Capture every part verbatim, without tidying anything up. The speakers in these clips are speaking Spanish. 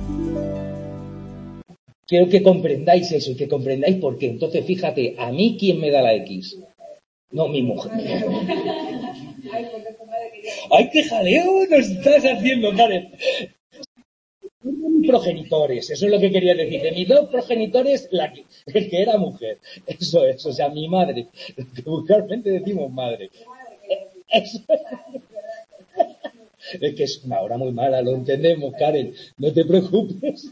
Quiero que comprendáis eso y que comprendáis por qué. Entonces, fíjate, a mí, ¿quién me da la X? No, mi mujer. ¡Ay, qué jaleo nos estás haciendo, Karen! Progenitores, eso es lo que quería decir. De mis dos progenitores, la que, el que era mujer. Eso es, o sea, mi madre. Lo que vulgarmente decimos madre. Eso. Es que es una hora muy mala, lo entendemos, Karen. No te preocupes.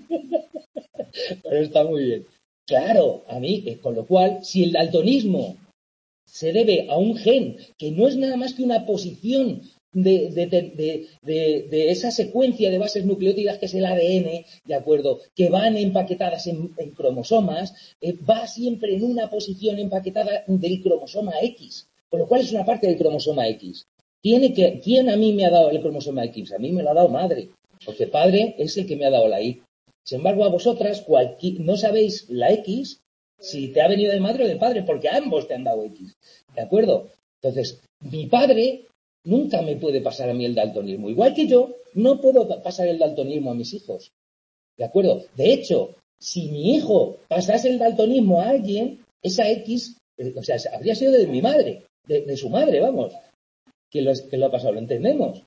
Pero está muy bien. Claro, a mí, con lo cual, si el daltonismo se debe a un gen que no es nada más que una posición de, de, de, de, de esa secuencia de bases nucleótidas que es el A D N, ¿de acuerdo? Que van empaquetadas en, en cromosomas, eh, va siempre en una posición empaquetada del cromosoma X, con lo cual es una parte del cromosoma X. Tiene que, ¿quién a mí me ha dado el cromosoma X? A mí me lo ha dado madre, porque padre es el que me ha dado la Y. Sin embargo, a vosotras cualquier, no sabéis la X si te ha venido de madre o de padre, porque ambos te han dado X. ¿De acuerdo? Entonces, mi padre nunca me puede pasar a mí el daltonismo. Igual que yo, no puedo pasar el daltonismo a mis hijos. ¿De acuerdo? De hecho, si mi hijo pasase el daltonismo a alguien, esa X, eh, o sea, habría sido de mi madre, de, de su madre, vamos. Que lo, que lo ha pasado, ¿lo entendemos?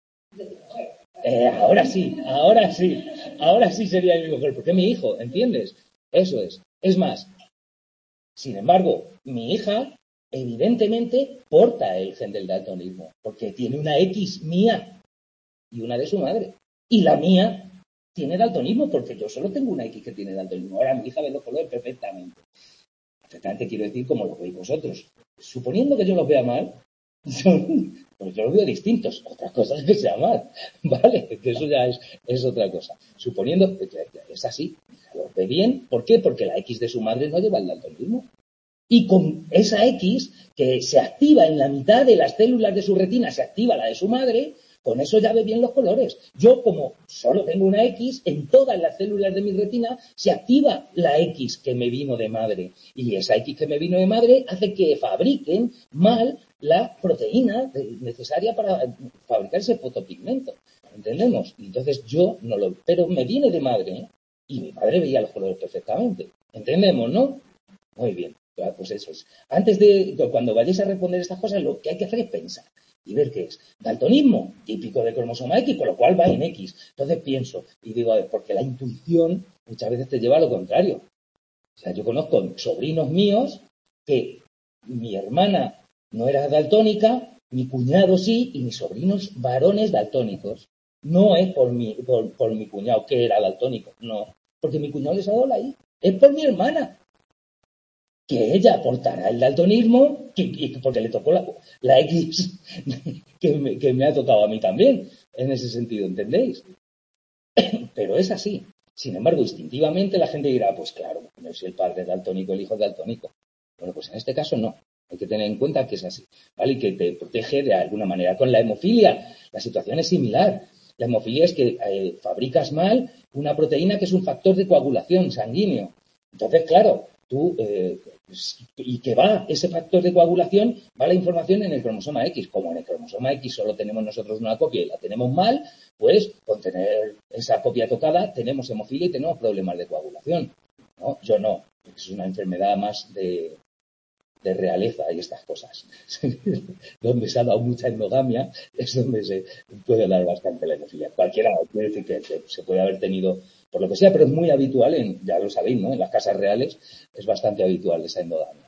Eh, ahora sí, ahora sí, ahora sí sería mi mujer, porque es mi hijo, ¿entiendes? Eso es. Es más, sin embargo, mi hija evidentemente porta el gen del daltonismo, porque tiene una X mía y una de su madre. Y la mía tiene daltonismo, porque yo solo tengo una X que tiene daltonismo. Ahora mi hija ve los colores perfectamente. Perfectamente quiero decir como los veis vosotros. Suponiendo que yo los vea mal, pues yo los veo distintos. Otras cosas que sea mal, ¿vale? Que eso ya es, es otra cosa. Suponiendo que es así, los ve bien. ¿Por qué? Porque la X de su madre no lleva el daltonismo. Y con esa X, que se activa en la mitad de las células de su retina, se activa la de su madre, con eso ya ve bien los colores. Yo, como solo tengo una X, en todas las células de mi retina se activa la X que me vino de madre. Y esa X que me vino de madre hace que fabriquen mal la proteína necesaria para fabricar ese fotopigmento. ¿Entendemos? Entonces yo no lo... Pero me viene de madre, ¿eh? Y mi madre veía los colores perfectamente. ¿Entendemos, no? Muy bien. Pues eso es. Antes de, cuando vayáis a responder estas cosas, lo que hay que hacer es pensar y ver qué es. Daltonismo, típico del cromosoma X, con lo cual va en X. Entonces pienso y digo, a ver, porque la intuición muchas veces te lleva a lo contrario. O sea, yo conozco sobrinos míos que mi hermana no era daltónica, mi cuñado sí, y mis sobrinos varones daltónicos. No es por mi, por, por mi cuñado que era daltónico, no. Porque mi cuñado les ha dado la I. Es por mi hermana. Que ella aportará el daltonismo, que, que, porque le tocó la, la X que me, que me ha tocado a mí también, en ese sentido, ¿entendéis? Pero es así. Sin embargo, instintivamente la gente dirá, pues claro, si el padre es daltónico, el hijo es daltónico. Bueno, pues en este caso no. Hay que tener en cuenta que es así, ¿vale? Y que te protege de alguna manera. Con la hemofilia, la situación es similar. La hemofilia es que eh, fabricas mal una proteína que es un factor de coagulación sanguíneo. Entonces, claro, tú, eh, y que va ese factor de coagulación, va la información en el cromosoma X. Como en el cromosoma X solo tenemos nosotros una copia y la tenemos mal, pues con tener esa copia tocada tenemos hemofilia y tenemos problemas de coagulación, ¿no? Yo no, es una enfermedad más de, de realeza y estas cosas. Donde se ha dado mucha endogamia es donde se puede dar bastante la hemofilia. Cualquiera puede decir que se puede haber tenido por lo que sea, pero es muy habitual, en, ya lo sabéis, ¿no? En las casas reales es bastante habitual esa endogamia.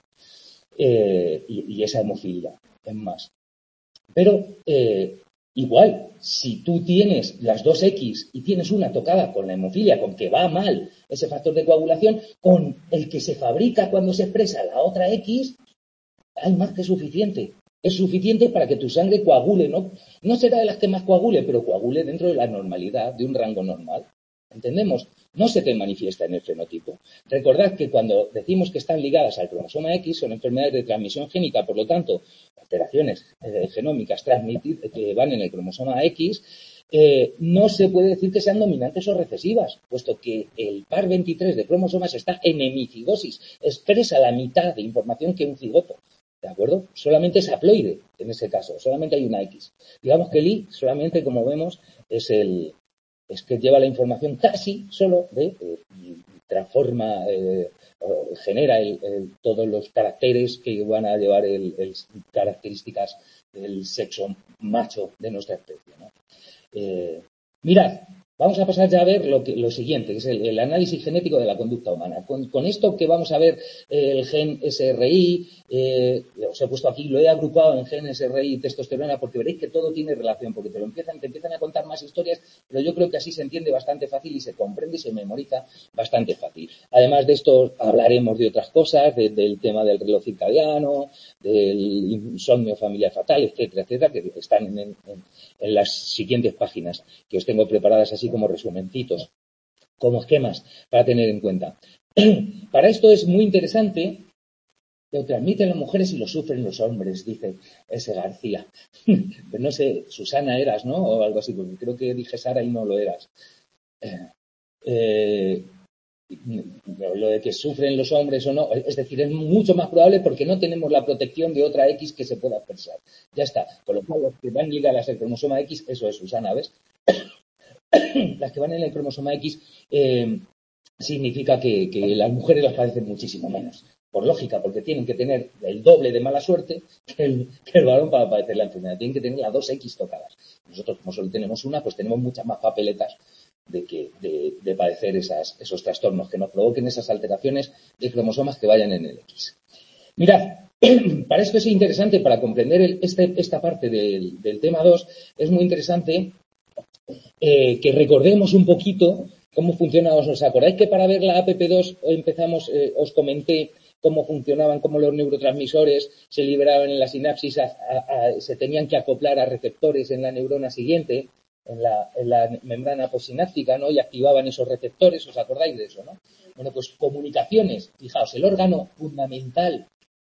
Eh, y, y esa hemofilia, es más. Pero eh, igual, si tú tienes las dos X y tienes una tocada con la hemofilia, con que va mal ese factor de coagulación, con el que se fabrica cuando se expresa la otra X, hay más que suficiente. Es suficiente para que tu sangre coagule, ¿no? No será de las que más coagule, pero coagule dentro de la normalidad, de un rango normal. ¿Entendemos? No se te manifiesta en el fenotipo. Recordad que cuando decimos que están ligadas al cromosoma X son enfermedades de transmisión génica, por lo tanto, alteraciones eh, genómicas transmitidas que van en el cromosoma X, eh, no se puede decir que sean dominantes o recesivas, puesto que el par veintitrés de cromosomas está en hemicigosis, expresa la mitad de información que un cigoto. ¿De acuerdo? Solamente es haploide en ese caso, solamente hay una X. Digamos que el Y solamente, como vemos, es el, es que lleva la información casi solo de, eh, transforma, eh, genera el, el, todos los caracteres que van a llevar el, el, características del sexo macho de nuestra especie, ¿no? Eh, mirad, vamos a pasar ya a ver lo, que, lo siguiente, que es el, el análisis genético de la conducta humana. Con, con esto que vamos a ver, eh, el gen S R I, eh, os he puesto aquí, lo he agrupado en gen S R I y testosterona porque veréis que todo tiene relación, porque te lo empiezan, te empiezan a contar más historias, pero yo creo que así se entiende bastante fácil y se comprende y se memoriza bastante fácil. Además de esto, hablaremos de otras cosas, de, del tema del reloj circadiano, del insomnio familiar fatal, etcétera, etcétera, que están en, en, en las siguientes páginas que os tengo preparadas así como resumencitos, como esquemas para tener en cuenta. Para esto es muy interesante. Lo transmiten las mujeres y lo sufren los hombres, dice ese García. Pues no sé, Susana eras, ¿no? O algo así, porque creo que dije Sara y no lo eras. Eh, eh, lo de que sufren los hombres o no, es decir, es mucho más probable porque no tenemos la protección de otra X que se pueda expresar. Ya está. Con lo cual, los que van ligadas al cromosoma X, eso es Susana, ¿ves? Las que van en el cromosoma X eh, significa que, que las mujeres las padecen muchísimo menos. Por lógica, porque tienen que tener el doble de mala suerte que el, que el varón para padecer la enfermedad. Tienen que tener las dos X tocadas. Nosotros, como solo tenemos una, pues tenemos muchas más papeletas de, que, de, de padecer esas, esos trastornos que nos provoquen esas alteraciones de cromosomas que vayan en el X. Mirad, para esto es interesante, para comprender el, este, esta parte del, del tema dos, es muy interesante eh, que recordemos un poquito cómo funciona. ¿Os acordáis que para ver la A P P dos empezamos, eh, os comenté cómo funcionaban, cómo los neurotransmisores se liberaban en la sinapsis, a, a, a, se tenían que acoplar a receptores en la neurona siguiente, en la, en la membrana postsináptica, ¿no? Y activaban esos receptores, ¿os acordáis de eso, no? Bueno, pues comunicaciones, fijaos, el órgano fundamental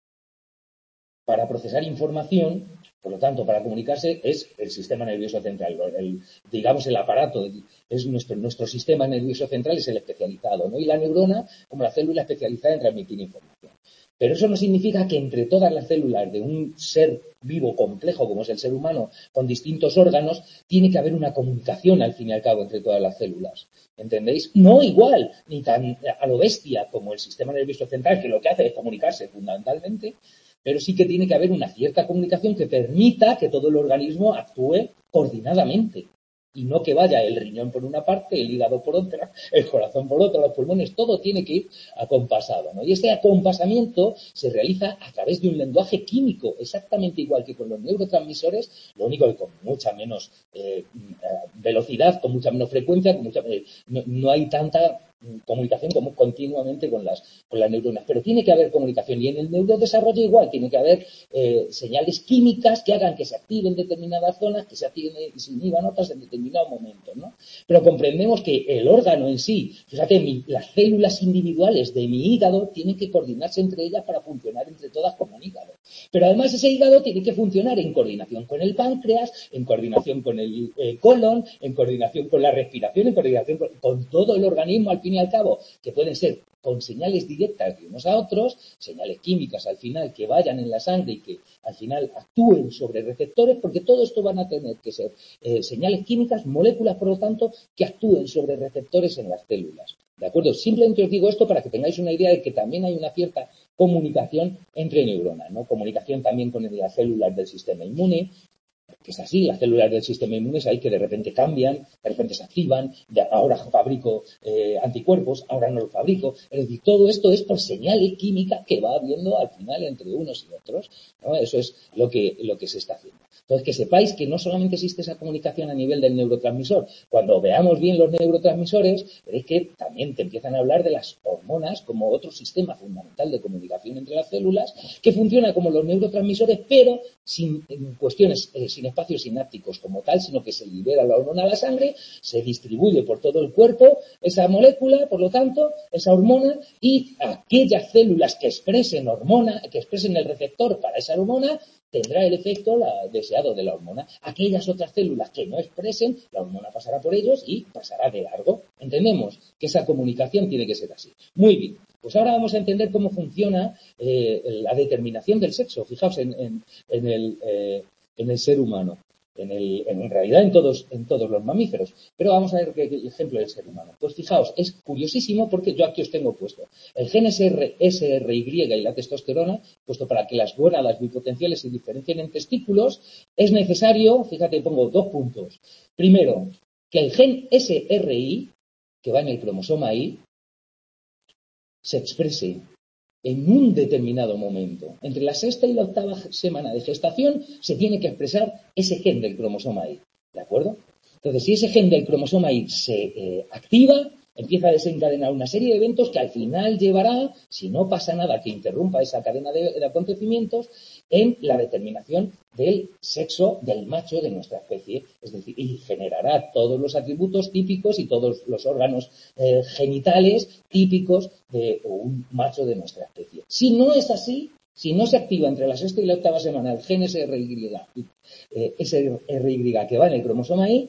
para procesar información, por lo tanto, para comunicarse, es el sistema nervioso central. El, digamos, el aparato, es nuestro, nuestro sistema nervioso central es el especializado, ¿no? Y la neurona, como la célula especializada en transmitir información. Pero eso no significa que entre todas las células de un ser vivo complejo, como es el ser humano, con distintos órganos, tiene que haber una comunicación, al fin y al cabo, entre todas las células. ¿Entendéis? No igual, ni tan a lo bestia como el sistema nervioso central, que lo que hace es comunicarse fundamentalmente, pero sí que tiene que haber una cierta comunicación que permita que todo el organismo actúe coordinadamente. Y no que vaya el riñón por una parte, el hígado por otra, el corazón por otra, los pulmones, todo tiene que ir acompasado, ¿no? Y este acompasamiento se realiza a través de un lenguaje químico, exactamente igual que con los neurotransmisores, lo único que con mucha menos eh, velocidad, con mucha menos frecuencia, con mucha, eh, no, no hay tanta comunicación como continuamente con las, con las neuronas, pero tiene que haber comunicación y en el neurodesarrollo igual, tiene que haber eh, señales químicas que hagan que se activen determinadas zonas, que se activen y se inhiban otras en determinados momentos, ¿no? Pero comprendemos que el órgano en sí, fíjate, mi, las células individuales de mi hígado tienen que coordinarse entre ellas para funcionar entre todas como un hígado. Pero además ese hígado tiene que funcionar en coordinación con el páncreas, en coordinación con el eh, colon, en coordinación con la respiración, en coordinación con, con todo el organismo al fin y al cabo, que pueden ser con señales directas de unos a otros, señales químicas al final que vayan en la sangre y que al final actúen sobre receptores, porque todo esto van a tener que ser eh, señales químicas, moléculas, por lo tanto, que actúen sobre receptores en las células. ¿De acuerdo? Simplemente os digo esto para que tengáis una idea de que también hay una cierta comunicación entre neuronas, ¿no? Comunicación también con las células del sistema inmune, que es así, las células del sistema inmune hay que de repente cambian, de repente se activan, ya ahora fabrico eh, anticuerpos, ahora no los fabrico. Es decir, todo esto es por señales químicas que va habiendo al final entre unos y otros, ¿no? Eso es lo que, lo que se está haciendo. Entonces, que sepáis que no solamente existe esa comunicación a nivel del neurotransmisor. Cuando veamos bien los neurotransmisores, veréis que también te empiezan a hablar de las hormonas como otro sistema fundamental de comunicación entre las células, que funciona como los neurotransmisores, pero sin en cuestiones, eh, sin espacios sinápticos como tal, sino que se libera la hormona a la sangre, se distribuye por todo el cuerpo esa molécula, por lo tanto, esa hormona, y aquellas células que expresen hormona, que expresen el receptor para esa hormona, tendrá el efecto la, deseado de la hormona. Aquellas otras células que no expresen, la hormona pasará por ellos y pasará de largo. Entendemos que esa comunicación tiene que ser así. Muy bien. Pues ahora vamos a entender cómo funciona eh, la determinación del sexo. Fijaos en, en, en, el, eh, en el ser humano. En, el, en realidad en todos, en todos los mamíferos. Pero vamos a ver qué, qué ejemplo del ser humano. Pues fijaos, es curiosísimo porque yo aquí os tengo puesto el gen S R, S R Y y la testosterona, puesto para que las gónadas bipotenciales se diferencien en testículos, es necesario, fíjate, pongo dos puntos. Primero, que el gen S R Y, que va en el cromosoma Y, se exprese en un determinado momento. Entre la sexta y la octava semana de gestación se tiene que expresar ese gen del cromosoma Y. ¿De acuerdo? Entonces, si ese gen del cromosoma Y se eh, activa, empieza a desencadenar una serie de eventos que al final llevará, si no pasa nada que interrumpa esa cadena de, de acontecimientos, en la determinación del sexo del macho de nuestra especie. Es decir, y generará todos los atributos típicos y todos los órganos eh, genitales típicos de un macho de nuestra especie. Si no es así, si no se activa entre la sexta y la octava semana el gen S R Y, eh, S R Y que va en el cromosoma Y,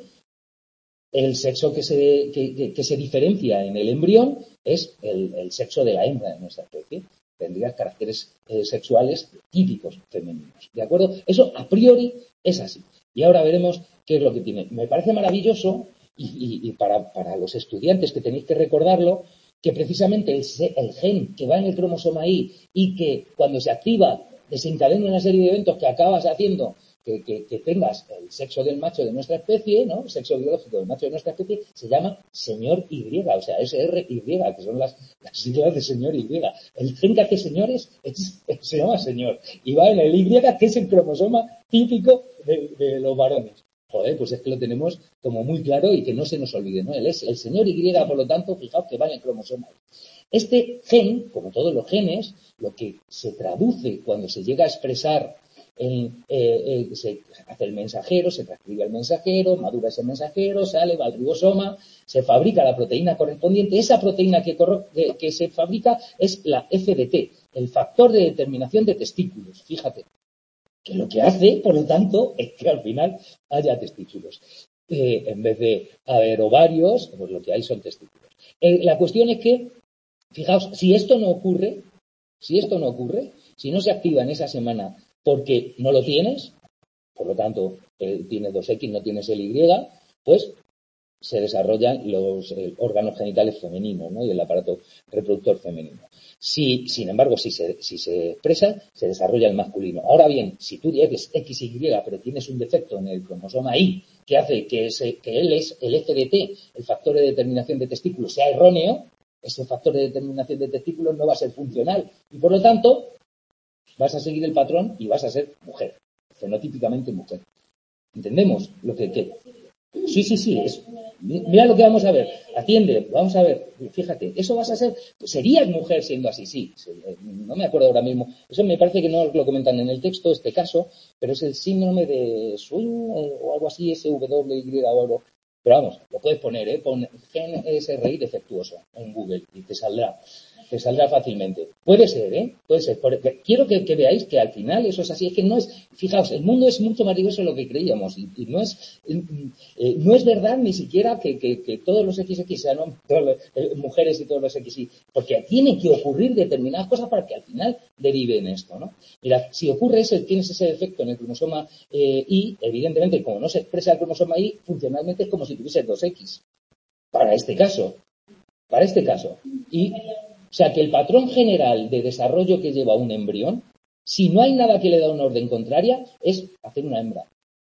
el sexo que se, que, que, que se diferencia en el embrión es el, el sexo de la hembra de nuestra especie. Tendría caracteres eh, sexuales típicos femeninos. ¿De acuerdo? Eso a priori es así. Y ahora veremos qué es lo que tiene. Me parece maravilloso, y, y, y para, para los estudiantes que tenéis que recordarlo, que precisamente el, el gen que va en el cromosoma Y y que cuando se activa desencadena una serie de eventos que acabas haciendo Que, que, que tengas el sexo del macho de nuestra especie, ¿no? El sexo biológico del macho de nuestra especie, se llama señor Y, o sea, S R Y, que son las, las siglas de señor Y. El gen que hace señores es, es, se llama señor. Y va en el Y, que es el cromosoma típico de, de los varones. Joder, pues es que lo tenemos como muy claro y que no se nos olvide, ¿no? El, el señor Y, por lo tanto, fijaos que va en el cromosoma. Este gen, como todos los genes, lo que se traduce cuando se llega a expresar En, eh, eh, se hace el mensajero, se transcribe el mensajero, madura ese mensajero, sale, va al ribosoma, se fabrica la proteína correspondiente. Esa proteína que, que, que se fabrica es la F D T, el factor de determinación de testículos. Fíjate, que lo que hace, por lo tanto, es que al final haya testículos. Eh, en vez de haber ovarios, pues lo que hay son testículos. Eh, la cuestión es que, fijaos, si esto no ocurre, si esto no ocurre, si no se activa en esa semana porque no lo tienes, por lo tanto, eh, tienes dos equis, no tienes el Y, pues se desarrollan los eh, órganos genitales femeninos, ¿no? Y el aparato reproductor femenino. Si, sin embargo, si se, si se expresa, se desarrolla el masculino. Ahora bien, si tú eres equis y, pero tienes un defecto en el cromosoma Y que hace que, ese, que él es el F D T, el factor de determinación de testículos, sea erróneo, ese factor de determinación de testículos no va a ser funcional. Y por lo tanto, vas a seguir el patrón y vas a ser mujer, fenotípicamente mujer. ¿Entendemos? Lo que, que... Sí, sí, sí. Es... Mira lo que vamos a ver. Atiende, vamos a ver. Fíjate, eso vas a ser... Serías mujer siendo así, sí. No me acuerdo ahora mismo. Eso me parece que no lo comentan en el texto, este caso, pero es el síndrome de Swing o algo así, S W Y o algo. Pero vamos, lo puedes poner, ¿eh? Pon gen S R I defectuoso en Google y te saldrá. Te saldrá fácilmente. Puede ser, ¿eh? Puede ser. Porque quiero que, que veáis que al final eso es así. Es que no es... Fijaos, el mundo es mucho más diverso de lo que creíamos. Y, y no es eh, no es verdad ni siquiera que, que, que todos los equis equis sean ¿no? todos los, eh, mujeres y todos los equis y. Porque tienen que ocurrir determinadas cosas para que al final derive en esto, ¿no? Mira, si ocurre ese, tienes ese defecto en el cromosoma eh, Y, evidentemente, como no se expresa el cromosoma Y, funcionalmente es como si tuvieses dos equis. Para este caso. Para este caso. Y... O sea, que el patrón general de desarrollo que lleva un embrión, si no hay nada que le da una orden contraria, es hacer una hembra.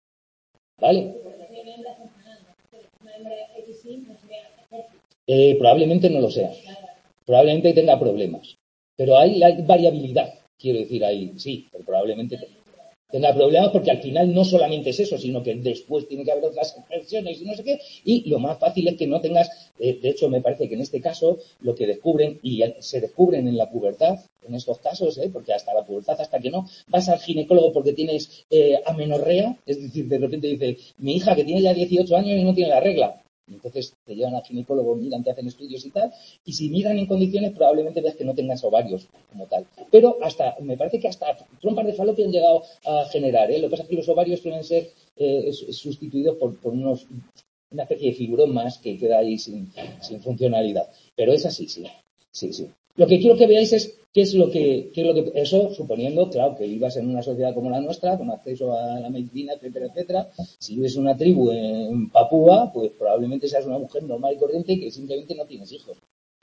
¿Vale? Eh, probablemente no lo sea. Probablemente tenga problemas. Pero hay, hay variabilidad, quiero decir ahí. Sí, pero probablemente tenga problemas porque al final no solamente es eso, sino que después tiene que haber otras expresiones y no sé qué, y lo más fácil es que no tengas, eh, de hecho me parece que en este caso lo que descubren, y se descubren en la pubertad, en estos casos, eh, porque hasta la pubertad, hasta que no, vas al ginecólogo porque tienes eh, amenorrea, es decir, de repente dice, mi hija que tiene ya dieciocho años y no tiene la regla. Entonces te llevan al ginecólogo, miran, te hacen estudios y tal, y si miran en condiciones probablemente veas que no tengas ovarios como tal. Pero hasta, me parece que hasta trompas de falopio han llegado a generar, ¿eh? Lo que pasa es que los ovarios suelen ser eh, sustituidos por, por unos, una especie de figurón más que queda ahí sin, sin funcionalidad. Pero es así, sí, sí, sí. Lo que quiero que veáis es qué es lo que, qué es lo que eso suponiendo, claro, que vivas en una sociedad como la nuestra, con acceso a la medicina, etcétera, etcétera. Si vives en una tribu en Papúa, pues probablemente seas una mujer normal y corriente que simplemente no tienes hijos,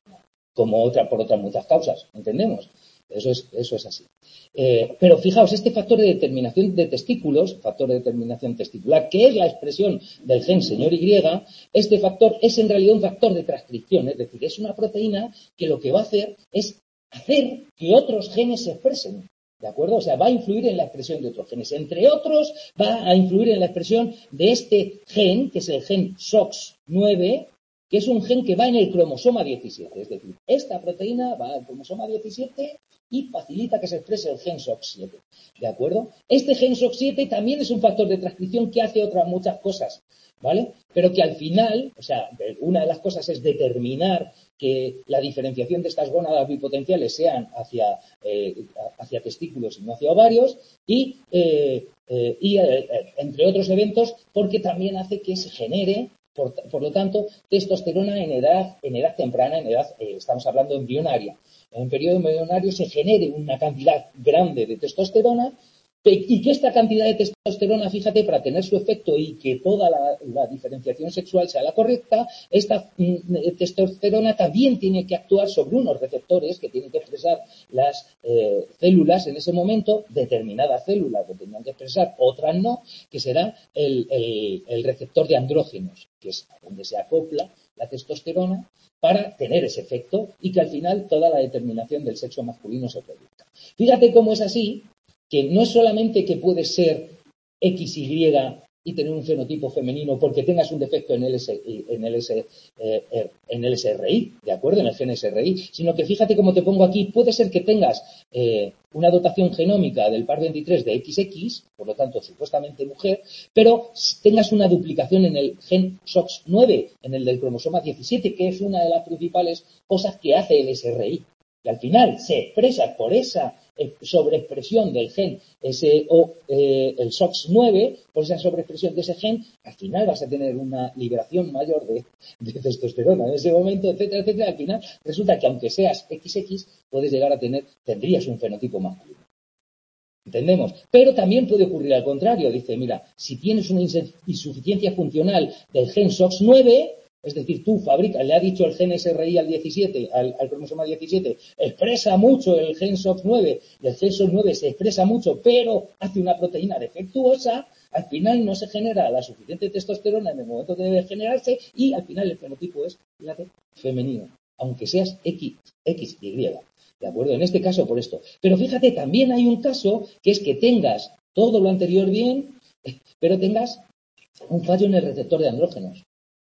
como otra por otras muchas causas, ¿entendemos? Eso es, eso es así. Eh, pero fijaos, este factor de determinación de testículos, factor de determinación testicular, que es la expresión del gen señor Y, este factor es en realidad un factor de transcripción, es decir, es una proteína que lo que va a hacer es hacer que otros genes se expresen. ¿De acuerdo? O sea, va a influir en la expresión de otros genes. Entre otros, va a influir en la expresión de este gen, que es el gen S O X nueve, que es un gen que va en el cromosoma diecisiete. Es decir, esta proteína va al cromosoma diecisiete y facilita que se exprese el gen S O X siete. ¿De acuerdo? Este gen S O X siete también es un factor de transcripción que hace otras muchas cosas, ¿vale? Pero que al final, o sea, una de las cosas es determinar que la diferenciación de estas gónadas bipotenciales sean hacia, eh, hacia testículos y no hacia ovarios y, eh, eh, y eh, entre otros eventos, porque también hace que se genere, por, por lo tanto, testosterona en edad, en edad temprana, en edad, eh, estamos hablando embrionaria. En el periodo embrionario se genere una cantidad grande de testosterona y que esta cantidad de testosterona, fíjate, para tener su efecto y que toda la, la diferenciación sexual sea la correcta, esta mm, testosterona también tiene que actuar sobre unos receptores que tienen que expresar las eh, células en ese momento, determinadas células que tendrán que expresar, otras no, que será el, el, el receptor de andrógenos, que es donde se acopla la testosterona para tener ese efecto y que al final toda la determinación del sexo masculino se produzca. Fíjate cómo es así, que no es solamente que puedes ser X Y y tener un fenotipo femenino porque tengas un defecto en el, S, en el, S, eh, en el S R I, ¿de acuerdo? En el gen S R I, sino que fíjate cómo te pongo aquí, puede ser que tengas eh, una dotación genómica del par veintitrés de equis equis, por lo tanto, supuestamente mujer, pero tengas una duplicación en el gen S O X nueve, en el del cromosoma diecisiete, que es una de las principales cosas que hace el S R I. Y al final se expresa por esa sobreexpresión del gen ese, o eh, el S O X nueve, por esa sobreexpresión de ese gen, al final vas a tener una liberación mayor de, de testosterona en ese momento, etcétera, etcétera. Al final resulta que aunque seas equis equis, puedes llegar a tener, tendrías un fenotipo masculino. ¿Entendemos? Pero también puede ocurrir al contrario. Dice, mira, si tienes una insuficiencia funcional del gen S O X nueve, es decir, tú fabricas, le ha dicho el gen S R I al diecisiete, al, al cromosoma diecisiete, expresa mucho el gen S O X nueve, y el gen S O X nueve se expresa mucho, pero hace una proteína defectuosa, al final no se genera la suficiente testosterona en el momento que debe generarse, y al final el fenotipo es, fíjate, femenino, aunque seas X, X Y. ¿De acuerdo? En este caso, por esto. Pero fíjate, también hay un caso que es que tengas todo lo anterior bien, pero tengas un fallo en el receptor de andrógenos.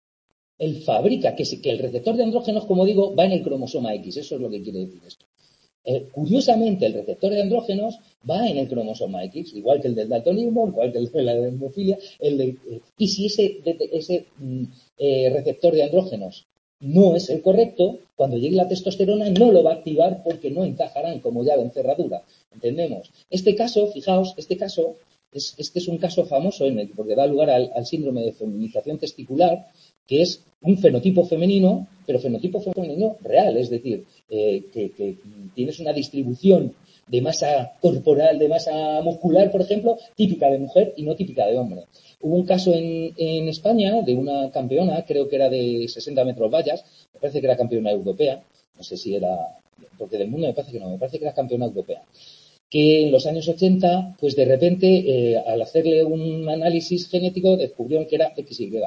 Él fabrica, que, que el receptor de andrógenos, como digo, va en el cromosoma X. Eso es lo que quiere decir esto. Eh, curiosamente, el receptor de andrógenos va en el cromosoma X, igual que el del daltonismo, igual que el de la hemofilia. El de, eh, y si ese, de, ese eh, receptor de andrógenos no es el correcto, cuando llegue la testosterona no lo va a activar porque no encajarán como llave en cerradura. ¿Entendemos? Este caso, fijaos, este caso, es, este es un caso famoso en el, porque da lugar al, al síndrome de feminización testicular, que es un fenotipo femenino, pero fenotipo femenino real, es decir, eh, que, que tienes una distribución de masa corporal, de masa muscular, por ejemplo, típica de mujer y no típica de hombre. Hubo un caso en, en España de una campeona, creo que era de sesenta metros vallas, me parece que era campeona europea, no sé si era, porque del mundo me parece que no, me parece que era campeona europea, que en los años ochenta, pues de repente, eh, al hacerle un análisis genético, descubrieron que era equis Y.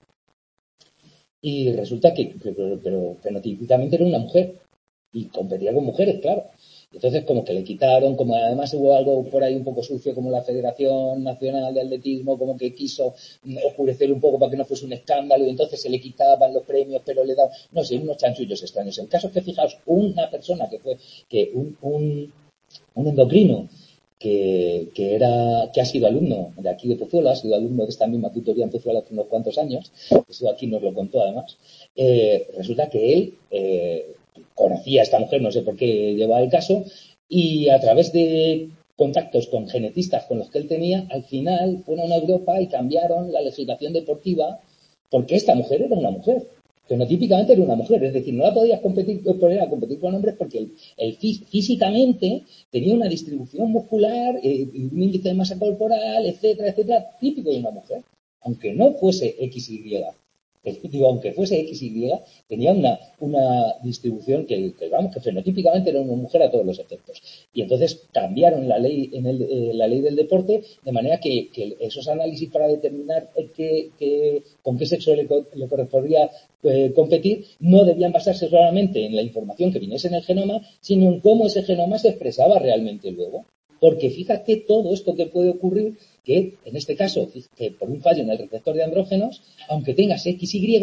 Y resulta que, pero, pero fenotípicamente era una mujer y competía con mujeres, claro. Entonces, como que le quitaron, como además hubo algo por ahí un poco sucio, como la Federación Nacional de Atletismo, como que quiso oscurecerlo un poco para que no fuese un escándalo, y entonces se le quitaban los premios, pero le daban, no sé, unos chanchullos extraños. El caso es que, fijaos, una persona que fue, que un, un, un endocrino, Que, que, era, que ha sido alumno de aquí de Pozuelo, ha sido alumno de esta misma tutoría en Pozuelo hace unos cuantos años, eso aquí nos lo contó además, eh, resulta que él eh, conocía a esta mujer, no sé por qué llevaba el caso, y a través de contactos con genetistas con los que él tenía, al final fueron a Europa y cambiaron la legislación deportiva porque esta mujer era una mujer. Fenotípicamente era una mujer, es decir, no la podías competir, poner a competir con hombres porque el, el físicamente tenía una distribución muscular, eh, un índice de masa corporal, etcétera, etcétera, típico de una mujer, aunque no fuese X Y. Digo, aunque fuese X Y, tenía una, una distribución que, que, vamos, que fenotípicamente era una mujer a todos los efectos. Y entonces cambiaron la ley en el, eh, la ley del deporte de manera que, que esos análisis para determinar que, que, con qué sexo le, le correspondía eh, competir no debían basarse solamente en la información que viniese en el genoma, sino en cómo ese genoma se expresaba realmente luego. Porque fíjate todo esto que puede ocurrir, que en este caso, que por un fallo en el receptor de andrógenos, aunque tengas X Y,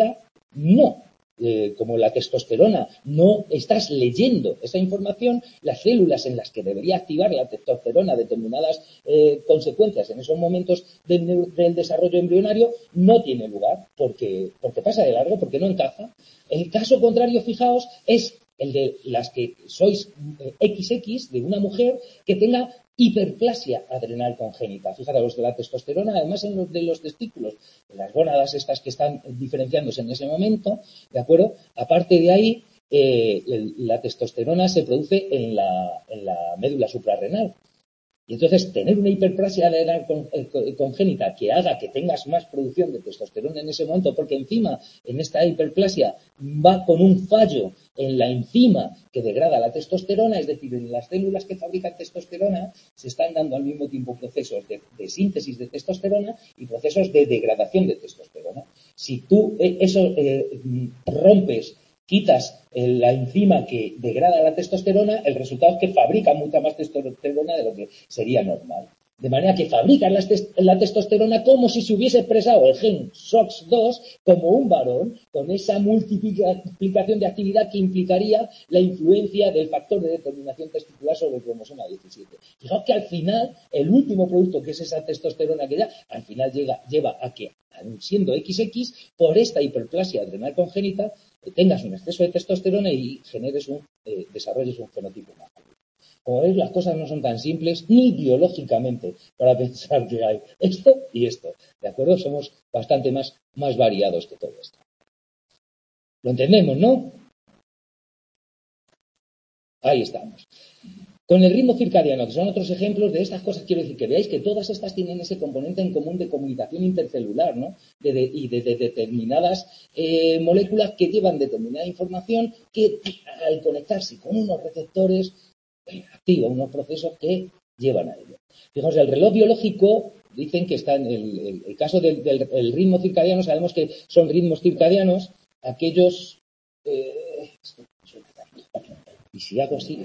no, eh, como la testosterona, no estás leyendo esa información, las células en las que debería activar la testosterona determinadas eh, consecuencias en esos momentos del, del desarrollo embrionario, no tiene lugar, porque, porque pasa de largo, porque no encaja. El caso contrario, fijaos, es el de las que sois equis equis, de una mujer que tenga hiperplasia adrenal congénita. Fíjate, los de la testosterona, además en los de los testículos, en las gónadas estas que están diferenciándose en ese momento, ¿de acuerdo? Aparte de ahí, eh, el, la testosterona se produce en la, en la médula suprarrenal. Y entonces, tener una hiperplasia adrenal congénita que haga que tengas más producción de testosterona en ese momento, porque encima, en esta hiperplasia, va con un fallo en la enzima que degrada la testosterona, es decir, en las células que fabrican testosterona se están dando al mismo tiempo procesos de, de síntesis de testosterona y procesos de degradación de testosterona. Si tú eh, eso eh, rompes, quitas la enzima que degrada la testosterona, el resultado es que fabrica mucha más testosterona de lo que sería normal. De manera que fabrican la, test la testosterona como si se hubiese expresado el gen S O X dos como un varón, con esa multiplicación de actividad que implicaría la influencia del factor de determinación testicular sobre el cromosoma diecisiete. Fijaos que al final, el último producto, que es esa testosterona que ya, al final llega, lleva a que, siendo equis equis, por esta hiperplasia adrenal congénita, tengas un exceso de testosterona y generes un, eh, desarrolles un fenotipo masculino. Como veis, las cosas no son tan simples ni biológicamente para pensar que hay esto y esto. ¿De acuerdo? Somos bastante más, más variados que todo esto. ¿Lo entendemos, no? Ahí estamos. Con el ritmo circadiano, que son otros ejemplos de estas cosas, quiero decir que veáis que todas estas tienen ese componente en común de comunicación intercelular, ¿no? De, de, y de, de determinadas eh, moléculas que llevan determinada información que al conectarse con unos receptores eh, activa unos procesos que llevan a ello. Fijaos, el reloj biológico, dicen que está en el, el, el caso del, del el ritmo circadiano, sabemos que son ritmos circadianos aquellos... Eh, y si hago así...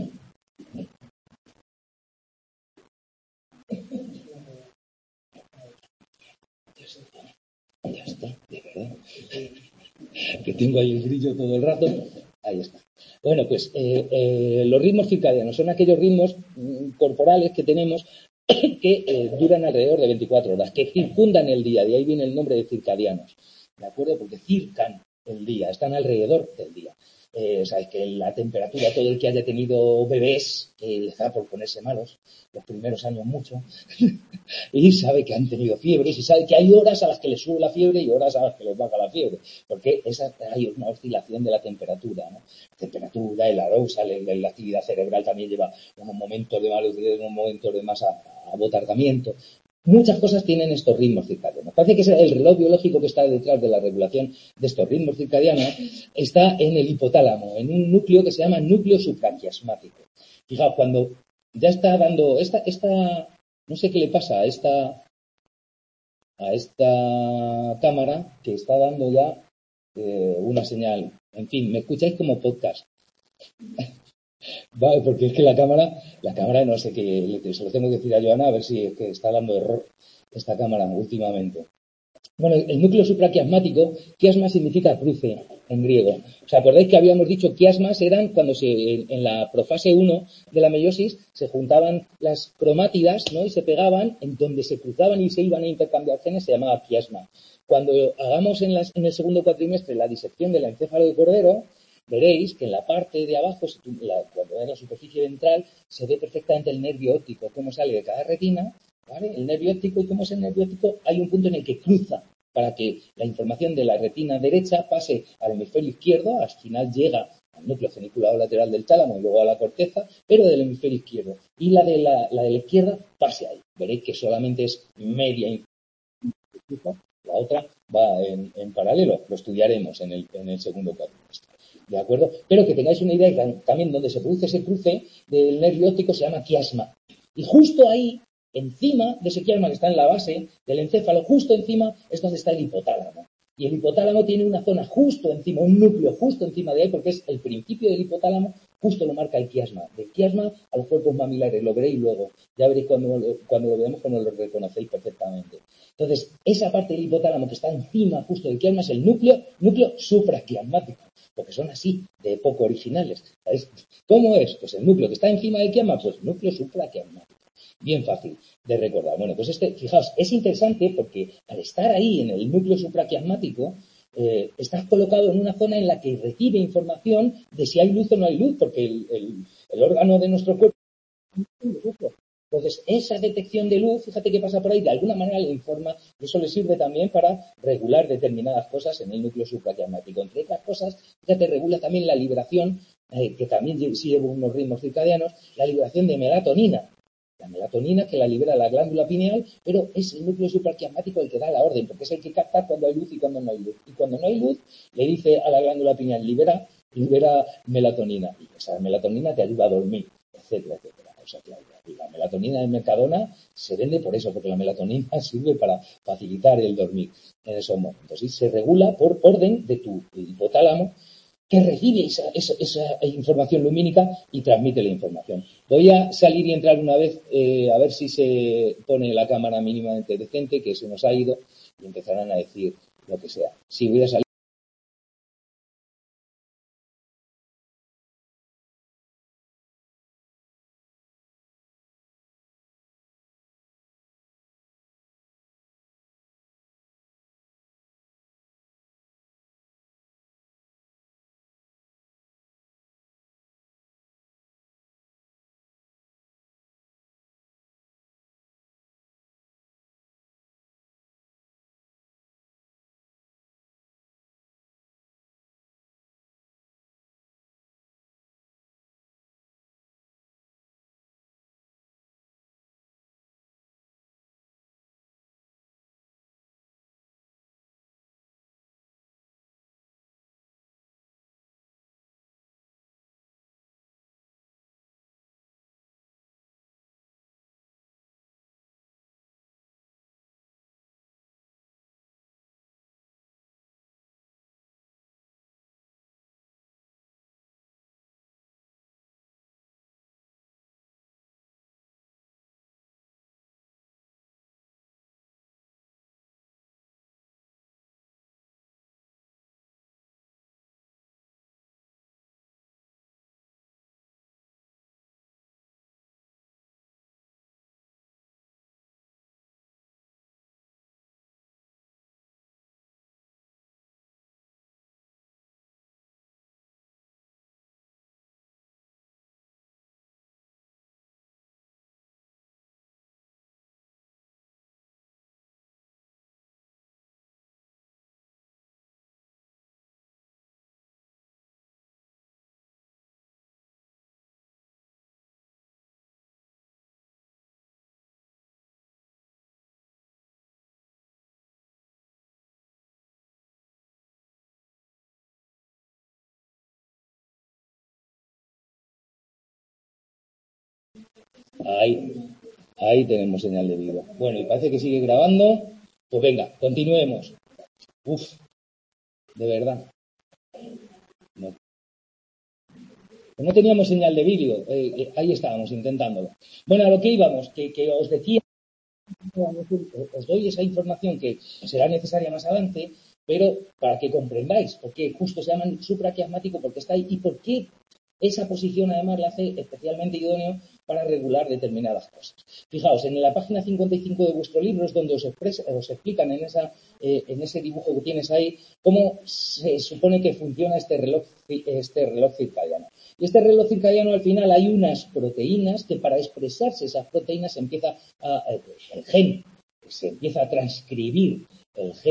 Ya está, de verdad. Que tengo ahí el brillo todo el rato. Ahí está. Bueno, pues eh, eh, los ritmos circadianos son aquellos ritmos mm, corporales que tenemos que eh, duran alrededor de veinticuatro horas, que circundan el día. De ahí viene el nombre de circadianos. ¿De acuerdo? Porque circan el día, están alrededor del día. Eh, sabes que la temperatura, todo el que haya tenido bebés, que les da por ponerse malos, los primeros años mucho, y sabe que han tenido fiebres, y sabe que hay horas a las que les sube la fiebre y horas a las que les baja la fiebre, porque esa, hay una oscilación de la temperatura, ¿no? La temperatura, el arousal, la actividad cerebral también lleva unos momentos de más lucidez, unos momentos de más abotardamiento. Muchas cosas tienen estos ritmos circadianos. Parece que es el reloj biológico que está detrás de la regulación de estos ritmos circadianos, está en el hipotálamo, en un núcleo que se llama núcleo supraquiasmático. Fijaos, cuando ya está dando esta, esta, no sé qué le pasa a esta, a esta cámara que está dando ya eh, una señal. En fin, me escucháis como podcast. Vale, porque es que la cámara, la cámara no sé qué, se lo tengo que decir a Joana a ver si es que está dando error esta cámara últimamente. Bueno, el núcleo supraquiasmático, quiasma significa cruce en griego. ¿Os acordáis que habíamos dicho quiasmas eran cuando se, en la profase uno de la meiosis se juntaban las cromátidas, ¿no? Y se pegaban, en donde se cruzaban y se iban a intercambiar genes, se llamaba quiasma. Cuando hagamos en, las, en el segundo cuatrimestre la disección del encéfalo de cordero, veréis que en la parte de abajo, cuando veis la superficie ventral, se ve perfectamente el nervio óptico, cómo sale de cada retina, ¿vale? El nervio óptico, y cómo es el nervio óptico, hay un punto en el que cruza para que la información de la retina derecha pase al hemisferio izquierdo, al final llega al núcleo geniculado lateral del tálamo y luego a la corteza, pero del hemisferio izquierdo. Y la de la, la, de la izquierda pase ahí. Veréis que solamente es media información. La otra va en, en paralelo. Lo estudiaremos en el, en el segundo cuatrimestre. ¿De acuerdo? Pero que tengáis una idea que también donde se produce ese cruce del nervio óptico se llama quiasma. Y justo ahí, encima de ese quiasma que está en la base del encéfalo, justo encima es donde está el hipotálamo. Y el hipotálamo tiene una zona justo encima, un núcleo justo encima de ahí, porque es el principio del hipotálamo, justo lo marca el quiasma. Del quiasma a los cuerpos mamilares, lo veréis luego. Ya veréis cuando, cuando lo veamos, cuando lo reconocéis perfectamente. Entonces, esa parte del hipotálamo que está encima justo del quiasma es el núcleo, núcleo supraquiasmático, porque son así, de poco originales. ¿Sabéis? ¿Cómo es? Pues el núcleo que está encima del quiasma, pues núcleo supraquiasmático. Bien fácil de recordar. Bueno, pues este, fijaos, es interesante porque al estar ahí en el núcleo supraquiasmático, eh, estás colocado en una zona en la que recibe información de si hay luz o no hay luz, porque el, el, el órgano de nuestro cuerpo es luz. Entonces, esa detección de luz, fíjate que pasa por ahí, de alguna manera le informa, y eso le sirve también para regular determinadas cosas en el núcleo supraquiasmático. Entre otras cosas, fíjate, regula también la liberación, eh, que también sigue unos ritmos circadianos, la liberación de melatonina. La melatonina que la libera la glándula pineal, pero es el núcleo supraquiasmático el que da la orden, porque es el que capta cuando hay luz y cuando no hay luz. Y cuando no hay luz, le dice a la glándula pineal, libera, libera melatonina. Y esa melatonina te ayuda a dormir, etcétera, etcétera. O sea, que la, la melatonina de Mercadona se vende por eso, porque la melatonina sirve para facilitar el dormir en esos momentos. Y se regula por orden de tu hipotálamo, que recibe esa, esa, esa información lumínica y transmite la información. Voy a salir y entrar una vez, eh, a ver si se pone la cámara mínimamente decente, que se nos ha ido, y empezarán a decir lo que sea. Sí, voy a salir. Ahí, ahí tenemos señal de vida. Bueno, y parece que sigue grabando. Pues venga, continuemos. Uf, de verdad. No, no teníamos señal de vídeo. Eh, eh, ahí estábamos intentándolo. Bueno, a lo que íbamos, que, que os decía, os doy esa información que será necesaria más adelante, pero para que comprendáis por qué justo se llaman supraquiasmático, porque está ahí y por qué esa posición además la hace especialmente idóneo para regular determinadas cosas. Fijaos, en la página cincuenta y cinco de vuestro libro es donde os, expresa, os explican en, esa, eh, en ese dibujo que tienes ahí cómo se supone que funciona este reloj, este reloj circadiano. Y este reloj circadiano, al final, hay unas proteínas que para expresarse esas proteínas se empieza a, el gen, se empieza a transcribir el gen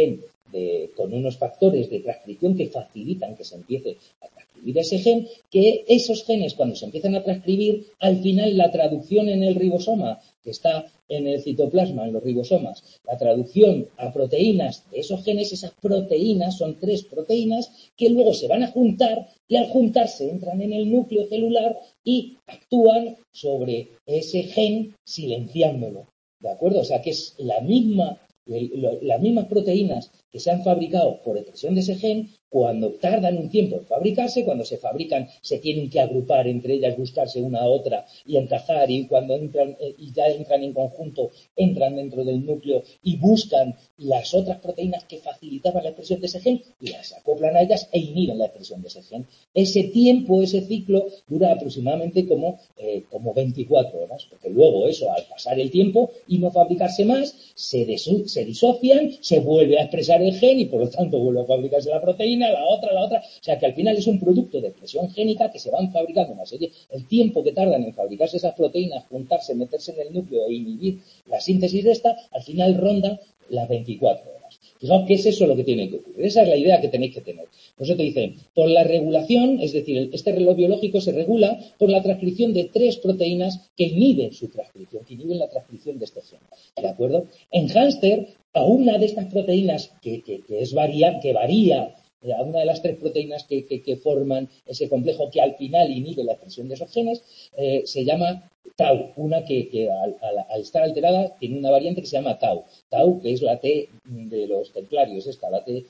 de, con unos factores de transcripción que facilitan que se empiece a transcribir ese gen, que esos genes cuando se empiezan a transcribir, al final la traducción en el ribosoma, que está en el citoplasma, en los ribosomas, la traducción a proteínas de esos genes, esas proteínas son tres proteínas que luego se van a juntar y al juntarse entran en el núcleo celular y actúan sobre ese gen silenciándolo. ¿De acuerdo? O sea que es la misma, las mismas proteínas que se han fabricado por expresión de ese gen, cuando tardan un tiempo en fabricarse, cuando se fabrican se tienen que agrupar entre ellas, buscarse una a otra y encajar, y cuando entran eh, y ya entran en conjunto, entran dentro del núcleo y buscan las otras proteínas que facilitaban la expresión de ese gen y las acoplan a ellas e inhiben la expresión de ese gen. Ese tiempo, ese ciclo dura aproximadamente como, eh, como veinticuatro horas, porque luego eso, al pasar el tiempo y no fabricarse más, se, desu- se disocian, se vuelve a expresar el gen y por lo tanto vuelve a fabricarse la proteína, la otra, la otra. O sea que al final es un producto de expresión génica que se van fabricando una serie. El tiempo que tardan en fabricarse esas proteínas, juntarse, meterse en el núcleo e inhibir la síntesis de esta, al final ronda las veinticuatro horas. Fijaos que es eso lo que tiene que ocurrir. Esa es la idea que tenéis que tener. Por eso te dicen, por la regulación, es decir, este reloj biológico se regula por la transcripción de tres proteínas que inhiben su transcripción, que inhiben la transcripción de este gen. ¿De acuerdo? En hámster, a una de estas proteínas que, que, que es varía, que varía a una de las tres proteínas que, que, que forman ese complejo que al final inhibe la expresión de esos genes, eh, se llama tau, una que, que al, al, al estar alterada tiene una variante que se llama tau, tau que es la T de los templarios, esta, la T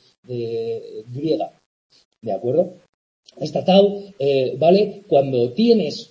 de griega, ¿de acuerdo? Esta tau, eh, ¿vale? Cuando tienes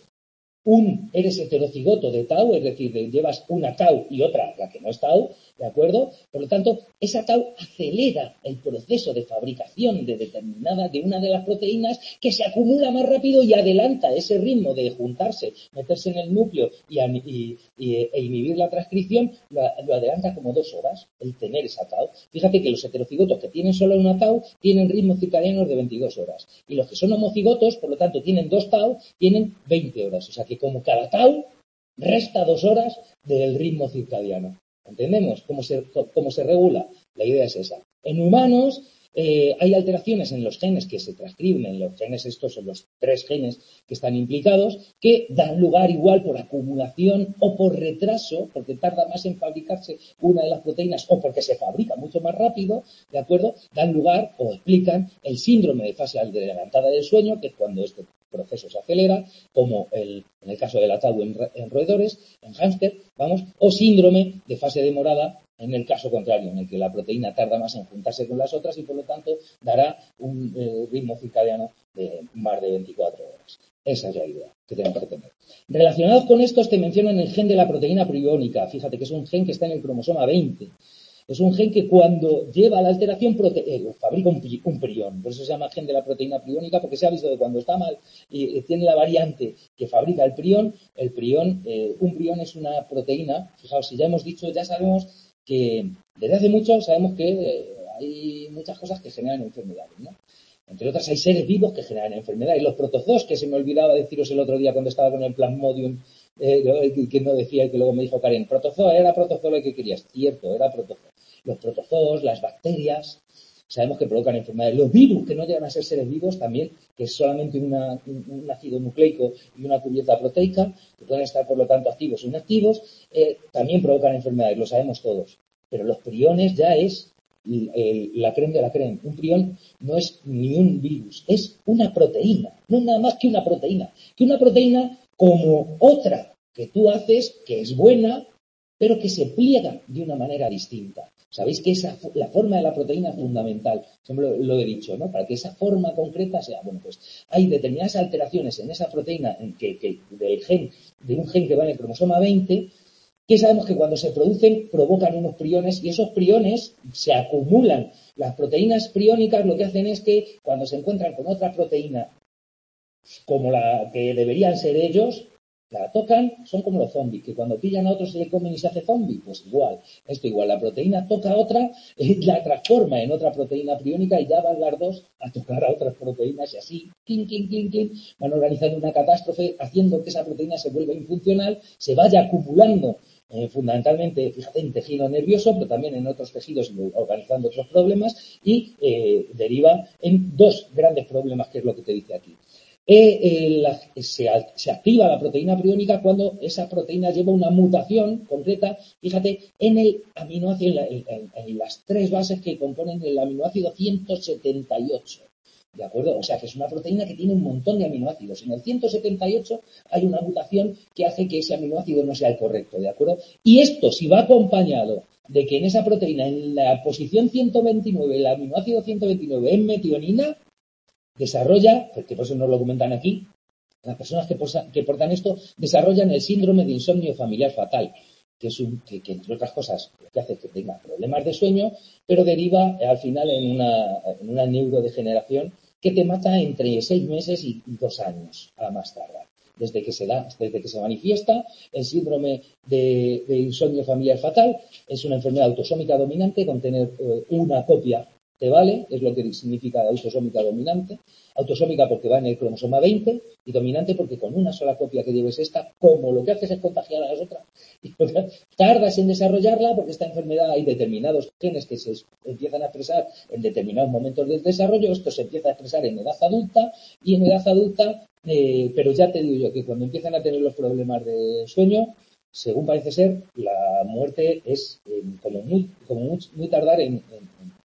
un, eres heterocigoto de tau, es decir, de, llevas una tau y otra, la que no es tau, ¿de acuerdo? Por lo tanto, esa tau acelera el proceso de fabricación de determinada, de una de las proteínas que se acumula más rápido y adelanta ese ritmo de juntarse, meterse en el núcleo y, y, y e inhibir la transcripción, lo, lo adelanta como dos horas, el tener esa tau. Fíjate que los heterocigotos que tienen solo una tau tienen ritmos circadianos de veintidós horas. Y los que son homocigotos, por lo tanto, tienen dos tau, tienen veinte horas. O sea que como cada tau resta dos horas del ritmo circadiano. ¿Entendemos cómo se, cómo se regula? La idea es esa. En humanos eh, hay alteraciones en los genes que se transcriben, en los genes estos son los tres genes que están implicados, que dan lugar igual por acumulación o por retraso, porque tarda más en fabricarse una de las proteínas o porque se fabrica mucho más rápido, ¿de acuerdo? Dan lugar o explican el síndrome de fase adelantada del sueño, que es cuando este proceso se acelera, como el, en el caso de la tau en, en roedores, en hámster, vamos, o síndrome de fase demorada en el caso contrario, en el que la proteína tarda más en juntarse con las otras y por lo tanto dará un eh, ritmo circadiano de más de veinticuatro horas. Esa es la idea que tenemos que tener. Relacionados con estos te mencionan el gen de la proteína priónica. Fíjate que es un gen que está en el cromosoma veinte. Es un gen que cuando lleva la alteración prote- eh, fabrica un, pi- un prión. Por eso se llama gen de la proteína priónica, porque se ha visto que cuando está mal y eh, tiene la variante que fabrica el prión, el prión, eh, un prión es una proteína. Fijaos, si ya hemos dicho, ya sabemos que desde hace mucho sabemos que eh, hay muchas cosas que generan enfermedades, ¿no? Entre otras hay seres vivos que generan enfermedades. Los protozoos, que se me olvidaba deciros el otro día cuando estaba con el Plasmodium, eh, que no decía y que luego me dijo Karen, protozoo, era protozoo lo que querías. Cierto, era protozoo. Los protozoos, las bacterias, sabemos que provocan enfermedades. Los virus, que no llegan a ser seres vivos también, que es solamente una, un, un ácido nucleico y una cubierta proteica, que pueden estar por lo tanto activos o inactivos, eh, también provocan enfermedades, lo sabemos todos. Pero los priones ya es el, la creme de la creme. Un prión no es ni un virus, es una proteína, no es nada más que una proteína. Que una proteína como otra que tú haces, que es buena, pero que se pliega de una manera distinta. Sabéis que esa, la forma de la proteína es fundamental, siempre lo, lo he dicho, ¿no? Para que esa forma concreta sea, bueno, pues hay determinadas alteraciones en esa proteína en que, que, del gen, de un gen que va en el cromosoma veinte, que sabemos que cuando se producen provocan unos priones y esos priones se acumulan. Las proteínas priónicas lo que hacen es que cuando se encuentran con otra proteína como la que deberían ser ellos, la tocan, son como los zombies, que cuando pillan a otros se le comen y se hace zombie, pues igual, esto igual, la proteína toca a otra, eh, la transforma en otra proteína priónica y ya van las dos a tocar a otras proteínas y así, clink, clink, clink, clink, van organizando una catástrofe haciendo que esa proteína se vuelva infuncional, se vaya acumulando eh, fundamentalmente, fíjate, en tejido nervioso, pero también en otros tejidos organizando otros problemas y eh, deriva en dos grandes problemas, que es lo que te dice aquí. Eh, eh, la, se, se activa la proteína priónica cuando esa proteína lleva una mutación concreta, fíjate, en el aminoácido, en, la, en, en las tres bases que componen el aminoácido ciento setenta y ocho. ¿De acuerdo? O sea, que es una proteína que tiene un montón de aminoácidos. En el ciento setenta y ocho hay una mutación que hace que ese aminoácido no sea el correcto, ¿de acuerdo? Y esto, si va acompañado de que en esa proteína, en la posición ciento veintinueve, el aminoácido ciento veintinueve es metionina, desarrolla, porque por eso nos lo comentan aquí, las personas que, posa, que portan esto desarrollan el síndrome de insomnio familiar fatal, que es un, que, que entre otras cosas lo que hace es que tenga problemas de sueño, pero deriva al final en una, en una neurodegeneración que te mata entre seis meses y dos años a más tardar. Desde que se da, desde que se manifiesta el síndrome de, de insomnio familiar fatal, es una enfermedad autosómica dominante con tener eh, una copia te vale, es lo que significa autosómica dominante. Autosómica porque va en el cromosoma veinte y dominante porque con una sola copia que lleves esta, como lo que haces es contagiar a las otras. Y tardas en desarrollarla porque esta enfermedad hay determinados genes que se empiezan a expresar en determinados momentos del desarrollo. Esto se empieza a expresar en edad adulta y en edad adulta, eh, pero ya te digo yo que cuando empiezan a tener los problemas de sueño, según parece ser, la muerte es eh, como muy, como muy, muy tardar en, en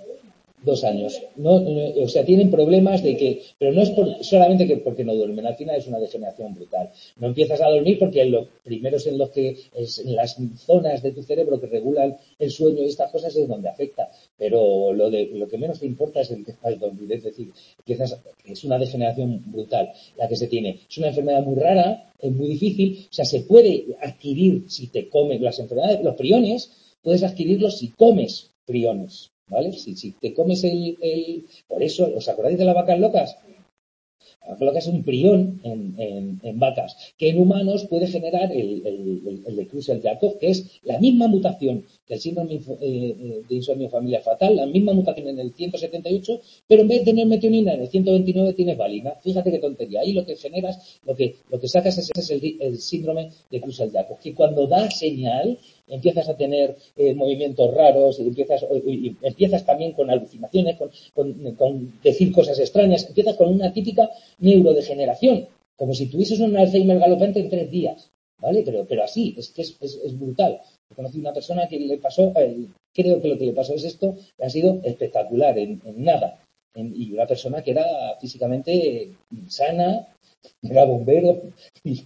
dos años. No, no, o sea, tienen problemas de que, pero no es por, solamente que porque no duermen, al final es una degeneración brutal. No empiezas a dormir porque en los primeros en los que, es, en las zonas de tu cerebro que regulan el sueño y estas cosas es donde afecta, pero lo de lo que menos te importa es el tema del dormir, es decir, empiezas, es una degeneración brutal la que se tiene. Es una enfermedad muy rara, es muy difícil, o sea, se puede adquirir si te comes las enfermedades, los priones, puedes adquirirlos si comes priones. ¿Vale? Si, si te comes el, el... Por eso, ¿os acordáis de las vacas locas? La vaca loca es un prión en, en, en vacas, que en humanos puede generar el, el, el, el de Creutzfeldt-Jakob, que es la misma mutación del síndrome eh, de insomnio familiar fatal, la misma mutación en el ciento setenta y ocho, pero en vez de tener metionina en el ciento veintinueve tienes valina. Fíjate qué tontería. Ahí lo que generas, lo que, lo que sacas es, es el, el síndrome de Creutzfeldt-Jakob, que cuando da señal empiezas a tener eh, movimientos raros y empiezas, y empiezas también con alucinaciones, con, con, con decir cosas extrañas, empiezas con una típica neurodegeneración, como si tuvieses un Alzheimer galopante en tres días, ¿vale? Pero, pero así, es que es, es, es brutal. He conocido una persona que le pasó, eh, creo que lo que le pasó es esto, que ha sido espectacular, en, en nada. En, y una persona que era físicamente sana, era bombero, y,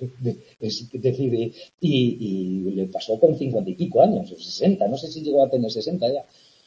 es decir, y, y le pasó con cincuenta y pico años, o sesenta, no sé si llegó a tener sesenta ya.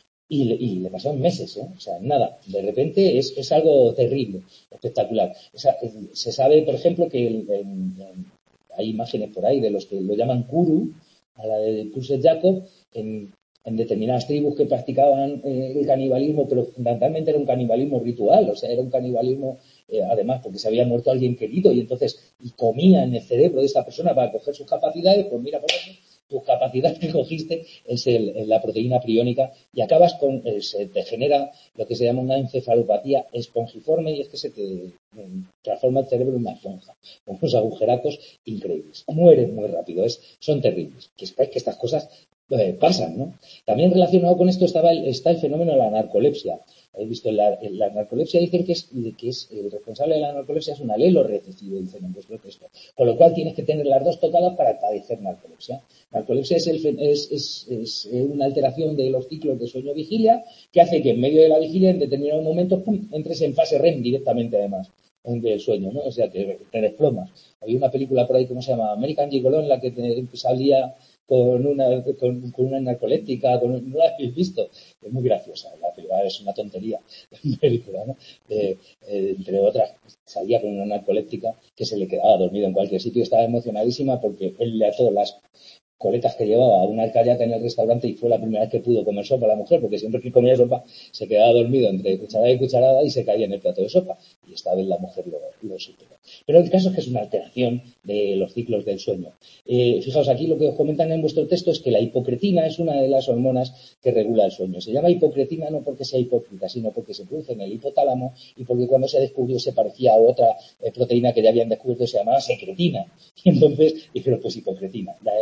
Y le, y le pasó en meses, ¿eh? O sea, nada. De repente es, es algo terrible, espectacular. O sea, se sabe, por ejemplo, que el, en, en, hay imágenes por ahí de los que lo llaman Kuru, a la de Creutzfeldt-Jakob, en, en determinadas tribus que practicaban eh, el canibalismo, pero fundamentalmente era un canibalismo ritual, o sea, era un canibalismo, eh, además, porque se había muerto alguien querido y entonces y comía en el cerebro de esa persona para coger sus capacidades, pues mira, por ejemplo, tu capacidad que cogiste es el, la proteína priónica y acabas con, eh, se te genera lo que se llama una encefalopatía espongiforme y es que se te eh, transforma el cerebro en una esponja, con unos agujeracos increíbles. Mueres muy rápido, es, son terribles. Que es que estas cosas eh, pasan, ¿no? También relacionado con esto estaba el, está el fenómeno de la narcolepsia. Habéis visto, en la, en la narcolepsia dicen que es, que es el responsable de la narcolepsia es un alelo recesivo, dicen en vuestro texto. Con lo cual tienes que tener las dos tocadas para padecer narcolepsia. Narcolepsia es, el, es, es, es una alteración de los ciclos de sueño-vigilia que hace que en medio de la vigilia, en determinados momentos, pum, entres en fase R E M directamente, además, del sueño, ¿no? O sea, que te desplomas. Había una película por ahí que se llama American Gigolo en la que te, salía con una, con, con una narcoléptica, con, no la habéis visto, es muy graciosa, la película es una tontería, la película, ¿no? Eh, eh, entre otras, salía con una narcoléptica que se le quedaba dormido en cualquier sitio, estaba emocionadísima porque él le ató las coletas que llevaba a una alcayaca en el restaurante y fue la primera vez que pudo comer sopa la mujer, porque siempre que comía sopa se quedaba dormido entre cucharada y cucharada y se caía en el plato de sopa. Y esta vez la mujer lo, lo superó. Pero el caso es que es una alteración de los ciclos del sueño. Eh, fijaos, aquí lo que os comentan en vuestro texto es que la hipocretina es una de las hormonas que regula el sueño. Se llama hipocretina no porque sea hipócrita, sino porque se produce en el hipotálamo y porque cuando se descubrió se parecía a otra eh, proteína que ya habían descubierto, se llamaba secretina. Y entonces dijeron, pues hipocretina. La, la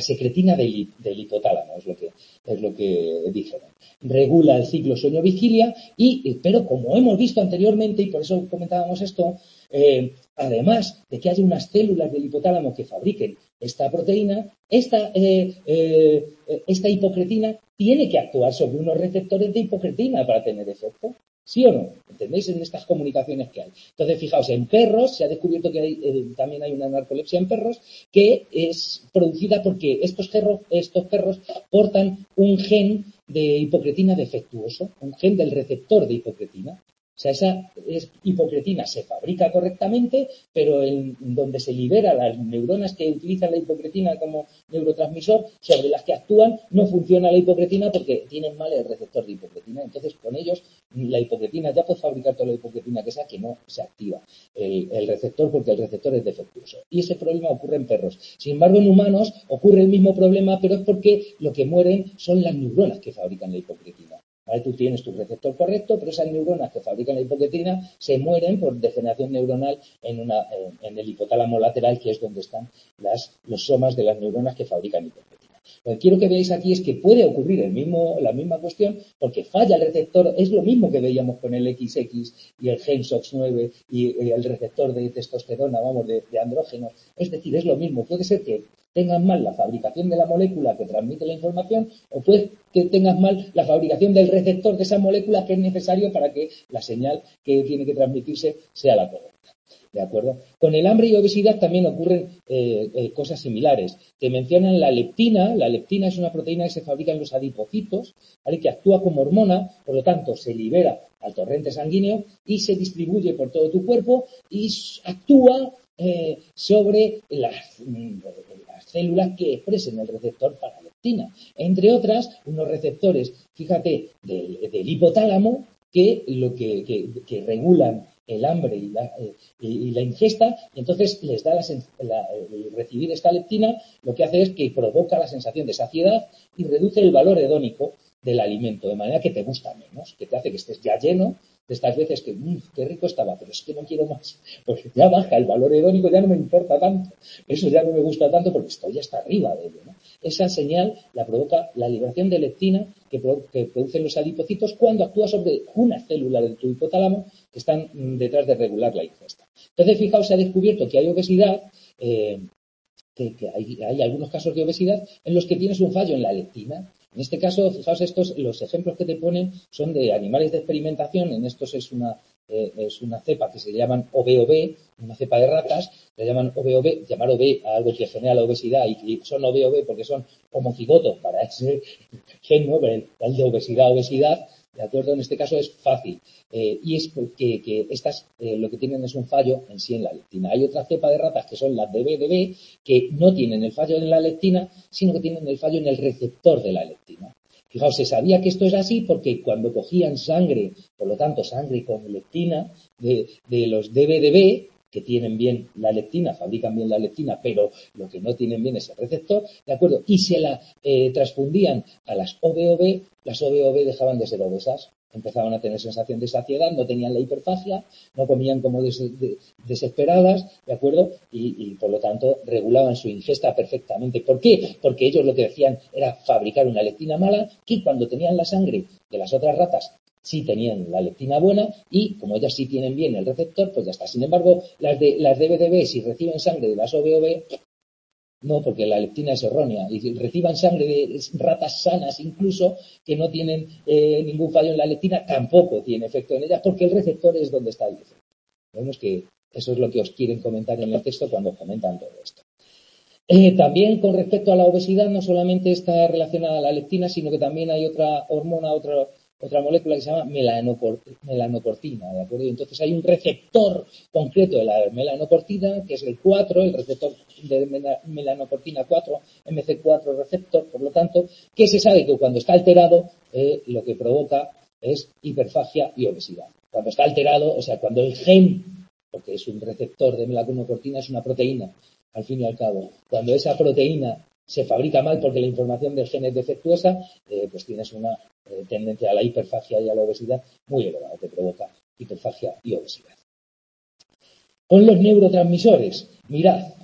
la secretina del, del hipotálamo, es lo que, es lo que dijeron. Regula el ciclo sueño-vigilia, y, pero como hemos visto anteriormente, y por eso comentábamos esto, eh, además de que haya unas células del hipotálamo que fabriquen esta proteína, esta, eh, eh, esta hipocretina tiene que actuar sobre unos receptores de hipocretina para tener efecto. ¿Sí o no? ¿Entendéis? En estas comunicaciones que hay. Entonces, fijaos, en perros se ha descubierto que hay, eh, también hay una narcolepsia en perros que es producida porque estos, perros, estos perros portan un gen de hipocretina defectuoso, un gen del receptor de hipocretina. O sea, esa es, hipocretina se fabrica correctamente, pero en donde se libera las neuronas que utilizan la hipocretina como neurotransmisor, sobre las que actúan, no funciona la hipocretina porque tienen mal el receptor de hipocretina. Entonces, con ellos, la hipocretina, ya puedes fabricar toda la hipocretina que sea, que no se activa el, el receptor porque el receptor es defectuoso. Y ese problema ocurre en perros. Sin embargo, en humanos ocurre el mismo problema, pero es porque lo que mueren son las neuronas que fabrican la hipocretina. ¿Vale? Tú tienes tu receptor correcto, pero esas neuronas que fabrican la hipocretina se mueren por degeneración neuronal en, una, en, en el hipotálamo lateral, que es donde están las, los somas de las neuronas que fabrican hipocretina. Lo que quiero que veáis aquí es que puede ocurrir el mismo, la misma cuestión porque falla el receptor. Es lo mismo que veíamos con el equis equis y el gen SOX nueve y el receptor de testosterona, vamos, de, de andrógenos. Es decir, es lo mismo. Puede ser que tengas mal la fabricación de la molécula que transmite la información, o puede que tengas mal la fabricación del receptor de esa molécula que es necesario para que la señal que tiene que transmitirse sea la correcta. ¿De acuerdo? Con el hambre y obesidad también ocurren eh, eh, cosas similares. Te mencionan la leptina. La leptina es una proteína que se fabrica en los adipocitos, ¿vale? Que actúa como hormona, por lo tanto se libera al torrente sanguíneo y se distribuye por todo tu cuerpo y actúa eh, sobre las, las células que expresen el receptor para la leptina. Entre otras, unos receptores, fíjate, del, del hipotálamo que lo que, que, que regulan el hambre y la, eh, y la ingesta, y entonces les da la, la, el recibir esta leptina, lo que hace es que provoca la sensación de saciedad y reduce el valor hedónico del alimento, de manera que te gusta menos, que te hace que estés ya lleno de estas veces que, mmm, qué rico estaba, pero es que no quiero más, porque ya baja el valor hedónico, ya no me importa tanto, eso ya no me gusta tanto porque estoy hasta arriba de ello, ¿no? Esa señal la provoca la liberación de leptina que, pro, que producen los adipocitos cuando actúa sobre una célula de tu hipotálamo que están mm, detrás de regular la ingesta. Entonces, fijaos, se ha descubierto que hay obesidad, eh, que, que hay, hay algunos casos de obesidad en los que tienes un fallo en la leptina. En este caso, fijaos, estos, los ejemplos que te ponen son de animales de experimentación. En estos es una, eh, es una cepa que se llaman O B O B, una cepa de ratas, le llaman O B O B, llamar O B a algo que genera la obesidad, y, y son O B O B porque son homocigotos para ese gen, ¿no? El, el de obesidad, obesidad, ¿de acuerdo? En este caso es fácil. Eh, y es porque que estas eh, lo que tienen es un fallo en sí en la leptina. Hay otra cepa de ratas que son las de B D B que no tienen el fallo en la leptina, sino que tienen el fallo en el receptor de la leptina. Fijaos, se sabía que esto es así porque cuando cogían sangre, por lo tanto sangre con leptina de, de los D B D B, que tienen bien la leptina, fabrican bien la leptina, pero lo que no tienen bien es el receptor, ¿de acuerdo? Y se la eh, transfundían a las O B O B, las O B O B dejaban de ser obesas, empezaban a tener sensación de saciedad, no tenían la hiperfagia, no comían como des, de, desesperadas, ¿de acuerdo? Y, y por lo tanto regulaban su ingesta perfectamente. ¿Por qué? Porque ellos lo que decían era fabricar una leptina mala que cuando tenían la sangre de las otras ratas sí tenían la leptina buena y como ellas sí tienen bien el receptor, pues ya está. Sin embargo, las de las D B D B, si reciben sangre de las O B O B, no, porque la leptina es errónea. Y reciban sangre de ratas sanas incluso, que no tienen eh, ningún fallo en la leptina, tampoco tiene efecto en ellas, porque el receptor es donde está el efecto. Vemos que eso es lo que os quieren comentar en el texto cuando comentan todo esto. Eh, también con respecto a la obesidad, no solamente está relacionada a la leptina, sino que también hay otra hormona, otra, otra molécula que se llama melanocortina, ¿de acuerdo? Y entonces hay un receptor concreto de la melanocortina, que es el cuatro, el receptor de melanocortina cuatro, M C cuatro receptor, por lo tanto, que se sabe que cuando está alterado, eh, lo que provoca es hiperfagia y obesidad. Cuando está alterado, o sea, cuando el gen, porque es un receptor de melanocortina, es una proteína, al fin y al cabo, cuando esa proteína se fabrica mal porque la información del gen es defectuosa, eh, pues tienes una eh, tendencia a la hiperfagia y a la obesidad muy elevada, te provoca hiperfagia y obesidad. Con los neurotransmisores, mirad,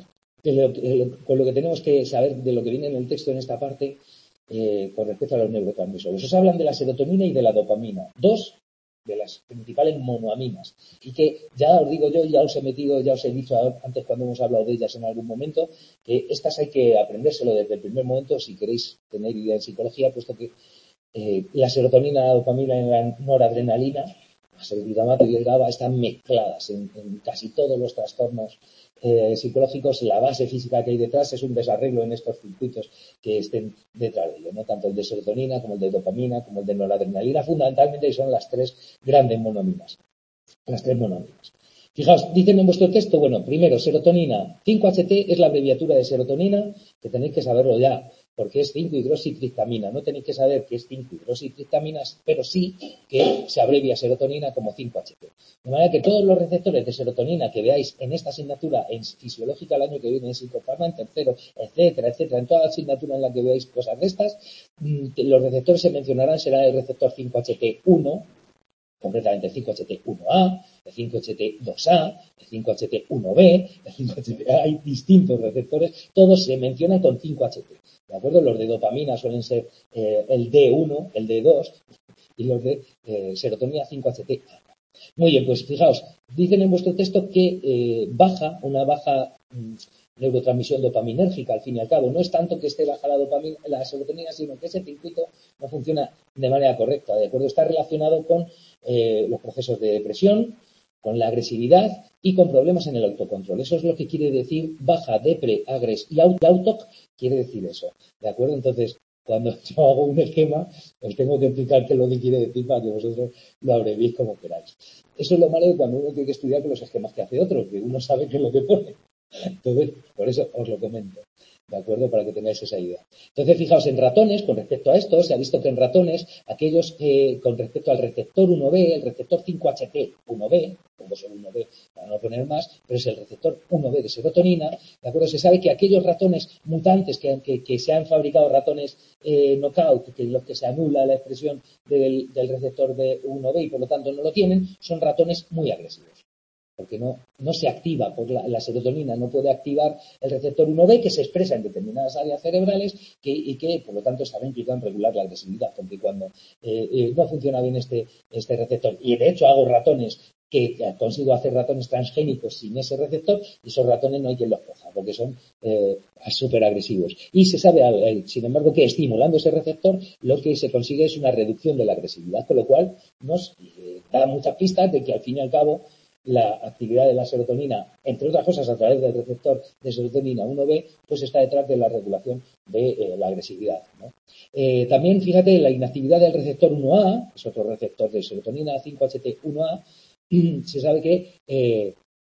lo, lo, con lo que tenemos que saber de lo que viene en el texto en esta parte eh, con respecto a los neurotransmisores. Os hablan de la serotonina y de la dopamina, dos de las principales monoaminas, y que ya os digo yo, ya os he metido, ya os he dicho antes cuando hemos hablado de ellas en algún momento, que estas hay que aprendérselo desde el primer momento si queréis tener idea en psicología, puesto que eh, la serotonina, la dopamina y la noradrenalina, el glutamato y el GABA están mezcladas en, en casi todos los trastornos eh, psicológicos. La base física que hay detrás es un desarreglo en estos circuitos que estén detrás de ello, ¿no? Tanto el de serotonina como el de dopamina como el de noradrenalina, fundamentalmente son las tres grandes monoaminas. Las tres monoaminas. Fijaos, dicen en vuestro texto, bueno, primero, serotonina, cinco H T es la abreviatura de serotonina, que tenéis que saberlo ya, porque es cinco hidroxitriptamina. No tenéis que saber que es cinco hidroxitriptamina, pero sí que se abrevia serotonina como cinco H T. De manera que todos los receptores de serotonina que veáis en esta asignatura, en fisiológica el año que viene, en psicofarma, en tercero, etcétera, etcétera, en toda la asignatura en la que veáis cosas de estas, los receptores se mencionarán, será el receptor cinco H T uno, concretamente el cinco H T uno A, el cinco H T dos A, el cinco H T uno B, el cinco H T A, hay distintos receptores, todos se mencionan con cinco H T, ¿de acuerdo? Los de dopamina suelen ser eh, el D uno, el D dos y los de eh, serotonina cinco H T A. Muy bien, pues fijaos, dicen en vuestro texto que eh, baja, una baja mmm, neurotransmisión dopaminérgica, al fin y al cabo. No es tanto que esté baja la dopamina, la serotonina, sino que ese circuito no funciona de manera correcta, ¿de acuerdo? Está relacionado con eh, los procesos de depresión, con la agresividad y con problemas en el autocontrol. Eso es lo que quiere decir baja, depre, agres y autoc, quiere decir eso, ¿de acuerdo? Entonces, cuando yo hago un esquema, os tengo que explicar qué es lo que quiere decir para que vosotros lo abreviéis como queráis. Eso es lo malo de cuando uno tiene que estudiar con los esquemas que hace otro, que uno sabe qué es lo que pone. Entonces, por eso os lo comento, ¿de acuerdo? Para que tengáis esa idea. Entonces, fijaos, en ratones, con respecto a esto, se ha visto que en ratones, aquellos que, con respecto al receptor uno B, el receptor cinco H T uno B, pongo solo uno B para no poner más, pero es el receptor uno B de serotonina, ¿de acuerdo? Se sabe que aquellos ratones mutantes que, que, que se han fabricado ratones eh, knockout, que los que se anula la expresión del, del receptor de uno B y por lo tanto no lo tienen, son ratones muy agresivos. Porque no, no se activa, por la, la serotonina no puede activar el receptor uno B que se expresa en determinadas áreas cerebrales que, y que, por lo tanto, estará implicado en regular la agresividad, porque cuando eh, eh, no funciona bien este, este receptor, y de hecho hago ratones que consigo hacer ratones transgénicos sin ese receptor, y esos ratones no hay quien los coja, porque son eh, súper agresivos. Y se sabe, eh, sin embargo, que estimulando ese receptor, lo que se consigue es una reducción de la agresividad, con lo cual nos eh, da muchas pistas de que, al fin y al cabo, la actividad de la serotonina, entre otras cosas a través del receptor de serotonina uno B, pues está detrás de la regulación de eh, la agresividad, ¿no? Eh, también, fíjate, la inactividad del receptor uno A, que es otro receptor de serotonina cinco H T uno A, se sabe que eh,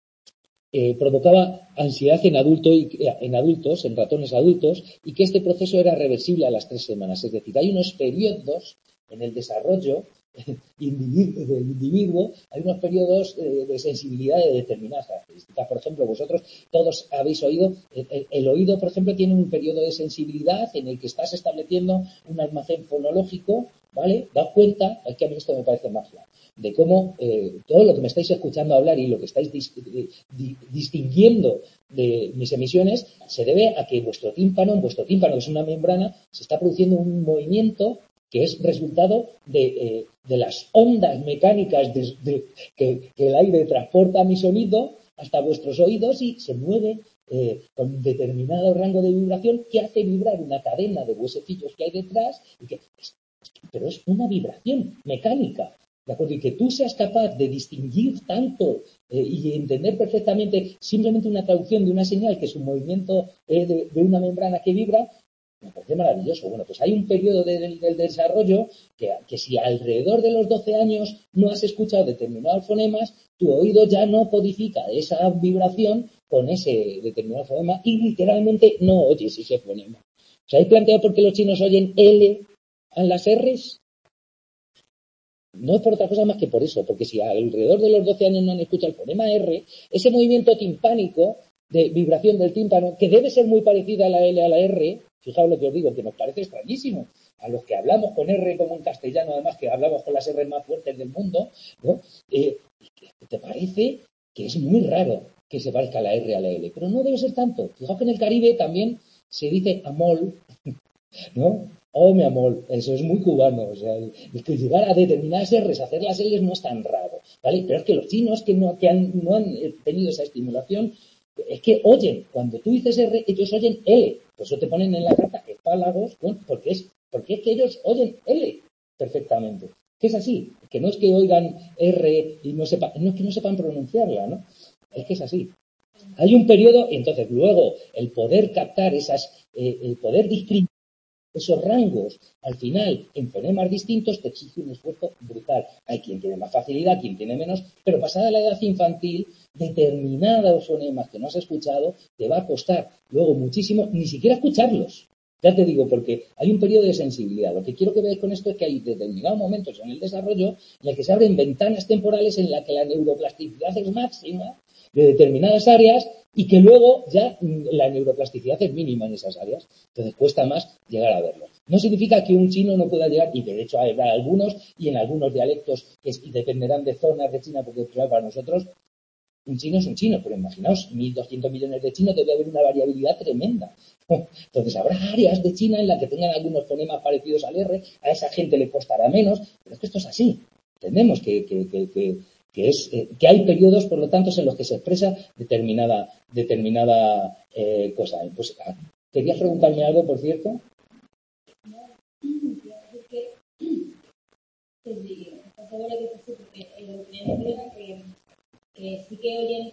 eh, provocaba ansiedad en, adulto y, en adultos, en ratones adultos, y que este proceso era reversible a las tres semanas. Es decir, hay unos periodos en el desarrollo individuo, del individuo, hay unos periodos de, de sensibilidad de determinadas características. Por ejemplo, vosotros todos habéis oído, el, el oído, por ejemplo, tiene un periodo de sensibilidad en el que estás estableciendo un almacén fonológico, ¿vale? Daos cuenta, es que a mí esto me parece magia, de cómo eh, todo lo que me estáis escuchando hablar y lo que estáis dis, di, distinguiendo de mis emisiones se debe a que vuestro tímpano, vuestro tímpano que es una membrana, se está produciendo un movimiento que es resultado de, eh, de las ondas mecánicas de, de, que, que el aire transporta a mi sonido hasta vuestros oídos y se mueve eh, con determinado rango de vibración que hace vibrar una cadena de huesecillos que hay detrás, y que, pero es una vibración mecánica, ¿de acuerdo? Y que tú seas capaz de distinguir tanto eh, y entender perfectamente simplemente una traducción de una señal que es un movimiento eh, de, de una membrana que vibra, me parece maravilloso. Bueno, pues hay un periodo del de, de desarrollo que, que si alrededor de los doce años no has escuchado determinados fonemas, tu oído ya no codifica esa vibración con ese determinado fonema y literalmente no oyes ese fonema. ¿Os habéis planteado por qué los chinos oyen L en las R's? No es por otra cosa más que por eso, porque si alrededor de los doce años no han escuchado el fonema R, ese movimiento timpánico de vibración del tímpano, que debe ser muy parecida a la L a la R, fijaos lo que os digo, que nos parece extrañísimo, a los que hablamos con R como en castellano, además que hablamos con las R más fuertes del mundo, ¿no? Eh, ¿te parece que es muy raro que se parezca a la R a la L, pero no debe ser tanto. Fijaos que en el Caribe también se dice amol, ¿no? Oh, mi amor, eso es muy cubano. O sea, el, el que llegar a determinadas R's, hacer las L's no es tan raro, ¿vale? Pero es que los chinos que no, que han, no han tenido esa estimulación, es que oyen, cuando tú dices R, ellos oyen L. Por eso te ponen en la carta espálagos, ¿no? porque, es, porque es que ellos oyen L perfectamente. Que es así, que no es que oigan R y no sepan, no es que no sepan pronunciarla, ¿no? Es que es así. Hay un periodo, y entonces luego el poder captar esas, eh, el poder discriminar esos rangos, al final, en fonemas distintos, te exige un esfuerzo brutal. Hay quien tiene más facilidad, quien tiene menos, pero pasada la edad infantil, determinados fonemas que no has escuchado, te va a costar luego muchísimo, ni siquiera escucharlos. Ya te digo, porque hay un periodo de sensibilidad. Lo que quiero que veáis con esto es que hay determinados momentos en el desarrollo en el que se abren ventanas temporales en las que la neuroplasticidad es máxima de determinadas áreas y que luego ya la neuroplasticidad es mínima en esas áreas. Entonces cuesta más llegar a verlo. No significa que un chino no pueda llegar, y de hecho habrá algunos, y en algunos dialectos que dependerán de zonas de China, porque claro, para nosotros un chino es un chino, pero imaginaos, mil doscientos millones de chinos, debe haber una variabilidad tremenda. Entonces habrá áreas de China en las que tengan algunos fonemas parecidos al R, a esa gente le costará menos, pero es que esto es así. Entendemos que, que, que, que, que, es, eh, que hay periodos, por lo tanto, en los que se expresa determinada, determinada eh, cosa. Pues, ¿querías preguntarme algo, por cierto? Que sí que oyen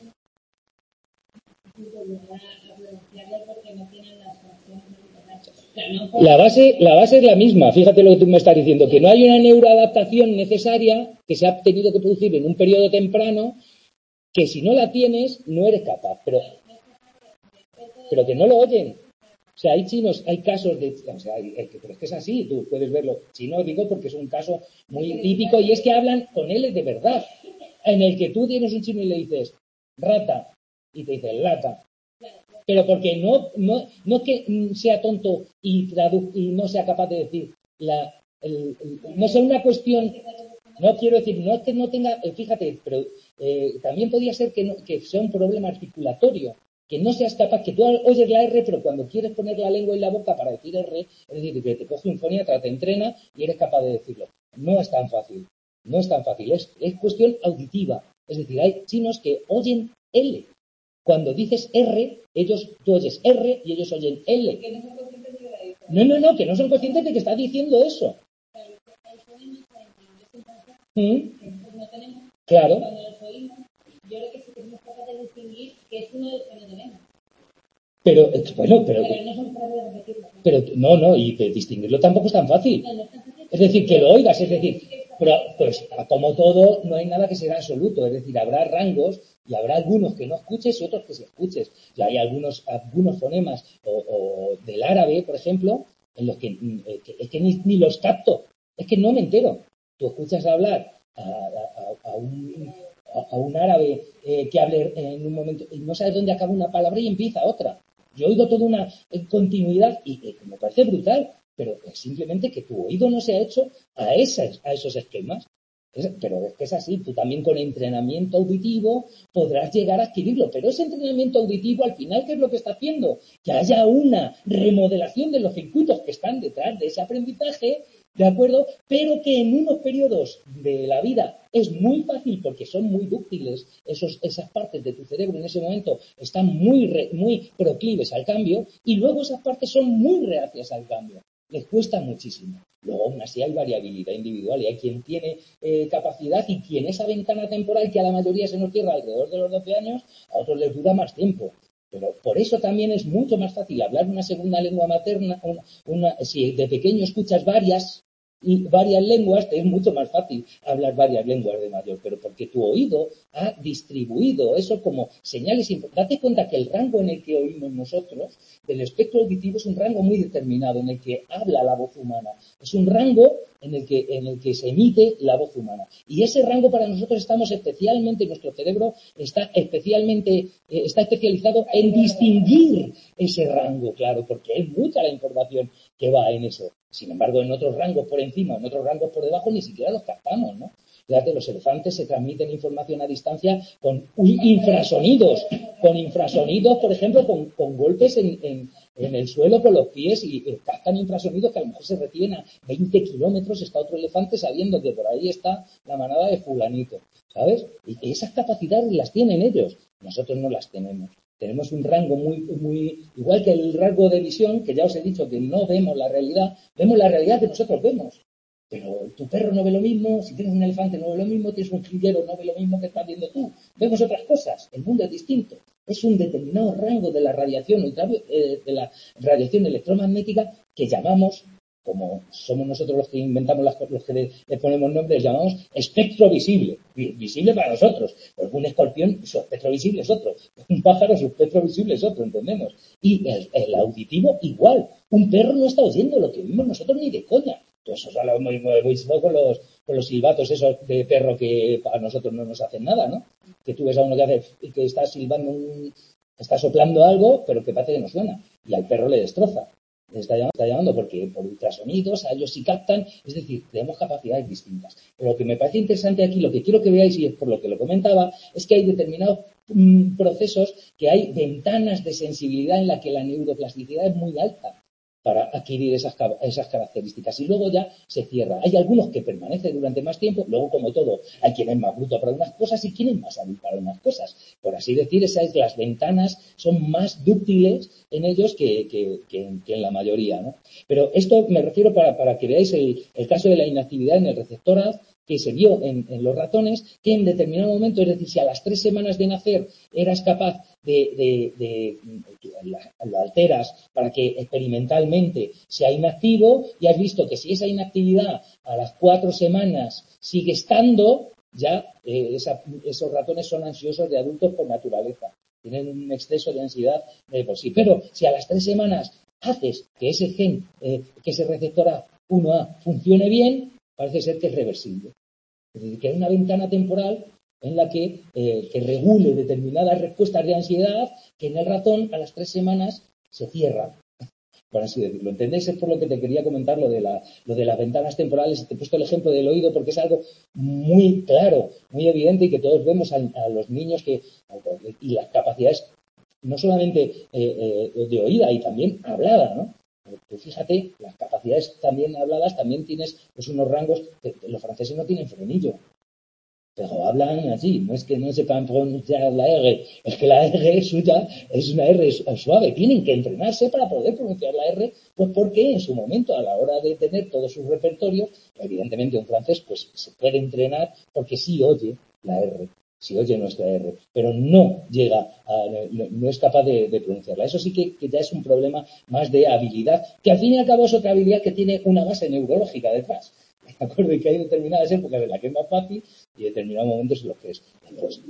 porque no tienen las funciones. La base, la base es la misma, fíjate lo que tú me estás diciendo, que no hay una neuroadaptación necesaria que se ha tenido que producir en un periodo temprano, que si no la tienes, no eres capaz, pero, pero que no lo oyen. O sea, hay chinos, hay casos de, o sea, hay, pero es que es así, tú puedes verlo. Chino digo porque es un caso muy típico y es que hablan con él de verdad, en el que tú tienes un chino y le dices rata y te dice lata. Pero porque no, no, no es que sea tonto y, tradu- y no sea capaz de decir, la, el, el, no sea una cuestión, no quiero decir, no es que no tenga, fíjate, pero eh, también podría ser que, no, que sea un problema articulatorio, que no seas capaz, que tú oyes la R, pero cuando quieres poner la lengua en la boca para decir R, es decir, que te coge un foniatra, te entrena y eres capaz de decirlo. No es tan fácil, no es tan fácil, es, es cuestión auditiva. Es decir, hay chinos que oyen L. Cuando dices R, ellos, tú oyes R y ellos oyen L. Que no son conscientes de que la dicen. No, no, no, que no son conscientes de que está diciendo eso. ¿Mm? No tenemos. Claro. Cuando los oímos, yo creo que sí que somos capaces de distinguir que es uno de los que no tenemos. Pero, bueno, pero... Pero no son capaces de repetirlo. Pero, no, no, y que distinguirlo tampoco es tan fácil. No, no es tan fácil. Es decir, que lo oigas, es decir, pero, pues, como todo, no hay nada que sea absoluto. Es decir, habrá rangos y habrá algunos que no escuches y otros que sí escuches. Y hay algunos, algunos fonemas o, o del árabe, por ejemplo, en los que, eh, que es que ni, ni los capto. Es que no me entero. Tú escuchas hablar a, a, a, un, a, a un árabe eh, que hable en un momento y no sabes dónde acaba una palabra y empieza otra. Yo oigo toda una continuidad y eh, me parece brutal, pero es simplemente que tu oído no se ha hecho a, esas, a esos esquemas. Es, pero es que es así, tú también con entrenamiento auditivo podrás llegar a adquirirlo, pero ese entrenamiento auditivo al final, ¿qué es lo que está haciendo? Que haya una remodelación de los circuitos que están detrás de ese aprendizaje, ¿de acuerdo? Pero que en unos periodos de la vida es muy fácil porque son muy dúctiles, esos, esas partes de tu cerebro en ese momento están muy, re, muy proclives al cambio y luego esas partes son muy reacias al cambio. Les cuesta muchísimo. Luego, aún así, hay variabilidad individual y hay quien tiene eh, capacidad y quien esa ventana temporal que a la mayoría se nos cierra alrededor de los doce años, a otros les dura más tiempo. Pero por eso también es mucho más fácil hablar una segunda lengua materna. Una, una, si de pequeño escuchas varias, varias lenguas, te es mucho más fácil hablar varias lenguas de mayor, pero porque tu oído ha distribuido eso como señales importantes. Date cuenta que el rango en el que oímos nosotros, del espectro auditivo, es un rango muy determinado en el que habla la voz humana. Es un rango en el que, en el que se emite la voz humana. Y ese rango para nosotros estamos especialmente, nuestro cerebro está especialmente, eh, está especializado en distinguir ese rango, claro, porque es mucha la información que va en eso. Sin embargo, en otros rangos por encima, en otros rangos por debajo, ni siquiera los captamos, ¿no? Fíjate, los elefantes se transmiten información a distancia con infrasonidos, con infrasonidos, por ejemplo, con, con golpes en, en, en el suelo con los pies y eh, captan infrasonidos que a lo mejor se reciben a veinte kilómetros, está otro elefante sabiendo que por ahí está la manada de fulanito, ¿sabes? Y esas capacidades las tienen ellos, nosotros no las tenemos. Tenemos un rango muy, muy, igual que el rango de visión, que ya os he dicho que no vemos la realidad, vemos la realidad que nosotros vemos. Pero tu perro no ve lo mismo, si tienes un elefante no ve lo mismo, tienes un jilguero no ve lo mismo que estás viendo tú. Vemos otras cosas, el mundo es distinto. Es un determinado rango de la radiación, de la radiación electromagnética que llamamos, como somos nosotros los que inventamos las cosas, los que le, le ponemos nombres, llamamos espectro visible. Visible para nosotros. Porque un escorpión, su espectro visible es otro. Un pájaro, su espectro visible es otro, entendemos. Y el, el auditivo igual. Un perro no está oyendo lo que vimos nosotros ni de coña. Pues eso lo hemos visto con los, con los silbatos esos de perro que a nosotros no nos hacen nada, ¿no? Que tú ves a uno que hace, que está silbando un, está soplando algo, pero que parece que no suena. Y al perro le destroza. Le está llamando, está llamando porque por ultrasonidos a ellos sí captan, es decir, tenemos capacidades distintas. Pero lo que me parece interesante aquí, lo que quiero que veáis, y es por lo que lo comentaba, es que hay determinados mmm, procesos, que hay ventanas de sensibilidad en la que la neuroplasticidad es muy alta para adquirir esas, esas características y luego ya se cierra. Hay algunos que permanecen durante más tiempo, luego como todo, hay quien es más bruto para unas cosas y quien es más hábil para unas cosas. Por así decir, esas las ventanas son más dúctiles en ellos que, que, que, que en la mayoría, ¿no? Pero esto me refiero para, para que veáis el, el caso de la inactividad en el receptor A que se vio en, en los ratones, que en determinado momento, es decir, si a las tres semanas de nacer eras capaz de, de, de, de lo alteras para que experimentalmente sea inactivo, y has visto que si esa inactividad a las cuatro semanas sigue estando, ya eh, esa, esos ratones son ansiosos de adultos por naturaleza. Tienen un exceso de ansiedad de por sí. Pero si a las tres semanas haces que ese gen, eh, que ese receptor A uno A funcione bien, parece ser que es reversible. Es decir, que hay una ventana temporal en la que, eh, que regule determinadas respuestas de ansiedad que en el ratón a las tres semanas se cierra, por así decirlo. ¿Entendéis? Es por lo que te quería comentar lo de, la, lo de las ventanas temporales. Te he puesto el ejemplo del oído porque es algo muy claro, muy evidente y que todos vemos a, a los niños que y las capacidades no solamente eh, eh, de oída y también hablada, ¿no? Tú fíjate, las capacidades también habladas también tienes pues unos rangos que los franceses no tienen frenillo, pero hablan así, no es que no sepan pronunciar la R, es que la R suya es una R suave, tienen que entrenarse para poder pronunciar la R, pues porque en su momento, a la hora de tener todos sus repertorios, evidentemente un francés pues se puede entrenar porque sí oye la R. Si oye nuestra R, pero no llega a, no, no es capaz de, de pronunciarla. Eso sí que, que ya es un problema más de habilidad, que al fin y al cabo es otra habilidad que tiene una base neurológica detrás. De acuerdo, y que hay determinadas épocas en las que es más fácil y determinados momentos en los que es. Entonces,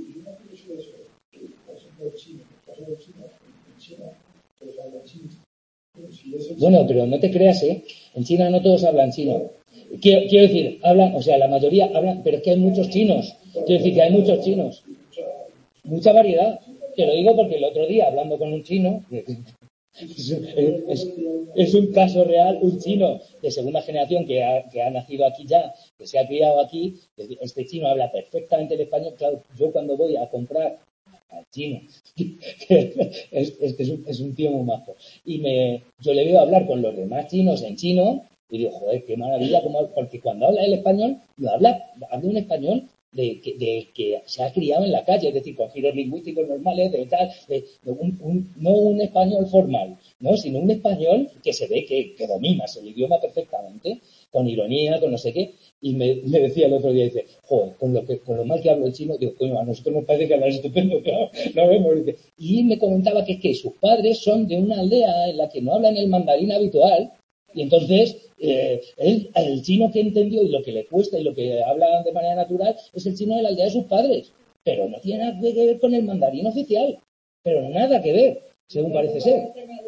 bueno, pero no te creas, ¿eh? En China no todos hablan chino. Quiero, quiero decir, hablan, o sea, la mayoría hablan, pero es que hay muchos chinos. Quiero decir que hay muchos chinos. Mucha variedad. Te lo digo porque el otro día, hablando con un chino, es, es, es un caso real, un chino de segunda generación que ha, que ha nacido aquí ya, que se ha criado aquí, este chino habla perfectamente el español. Claro, yo cuando voy a comprar al chino, es, es, es, un, es un tío muy majo, y me, yo le veo hablar con los demás chinos en chino, y digo, joder, qué maravilla, como, porque cuando habla el español, lo habla, habla un español de que, de que se ha criado en la calle, es decir, con giros lingüísticos normales, de tal, de, de un, un, no un español formal, no, sino un español que se ve que, que dominas el idioma perfectamente, con ironía, con no sé qué, y me, me decía el otro día, dice, joder, con lo, que, con lo mal que hablo el chino, digo, coño, a nosotros nos parece que hablas estupendo, claro, no vemos, y me comentaba que es que sus padres son de una aldea en la que no hablan el mandarín habitual, y entonces eh, él, el chino que entendió y lo que le cuesta y lo que habla de manera natural es el chino de la aldea de sus padres, pero no tiene nada que ver con el mandarín oficial, pero nada que ver, según parece ser.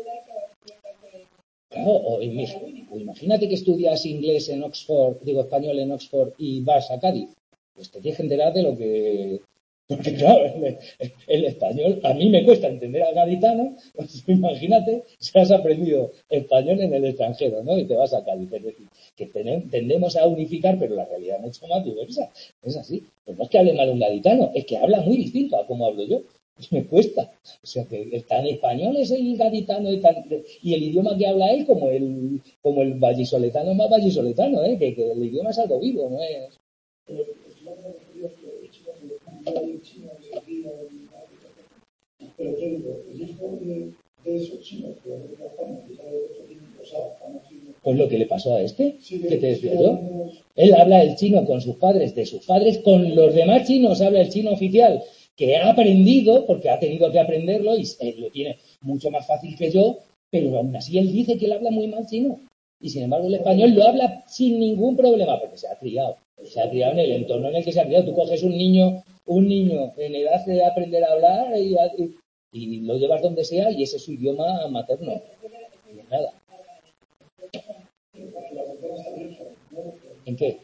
Claro, o, o imagínate que estudias inglés en Oxford, digo español en Oxford y vas a Cádiz, pues te tienes que enterar de lo que Porque claro, el, el español, a mí me cuesta entender al gaditano, pues imagínate si has aprendido español en el extranjero, ¿no? Y te vas a Cádiz. Es decir, que tenemos, tendemos a unificar, pero la realidad es mucho más diversa. Es así. Pues no es que hable mal un gaditano, es que habla muy distinto a como hablo yo. Y me cuesta. O sea, que tan español es el gaditano y, tan, y el idioma que habla él como el, como el vallisoletano más vallisoletano, ¿eh? Que, que el idioma es algo vivo, no es... Pero te digo, el hijo de, de esos chinos que de la España, que sabe de otro tipo, o sea, pues lo que le pasó a este, sí, que te decía sí, yo. Él habla el chino con sus padres, de sus padres, con los demás chinos habla el chino oficial, que ha aprendido, porque ha tenido que aprenderlo y eh, lo tiene mucho más fácil que yo, pero aún así él dice que él habla muy mal chino. Y sin embargo el español lo habla sin ningún problema, porque se ha criado. Se ha criado en el entorno en el que se ha criado. Tú coges un niño, un niño en edad de aprender a hablar y, y, y lo llevas donde sea y ese es su idioma materno. Y nada. ¿En qué?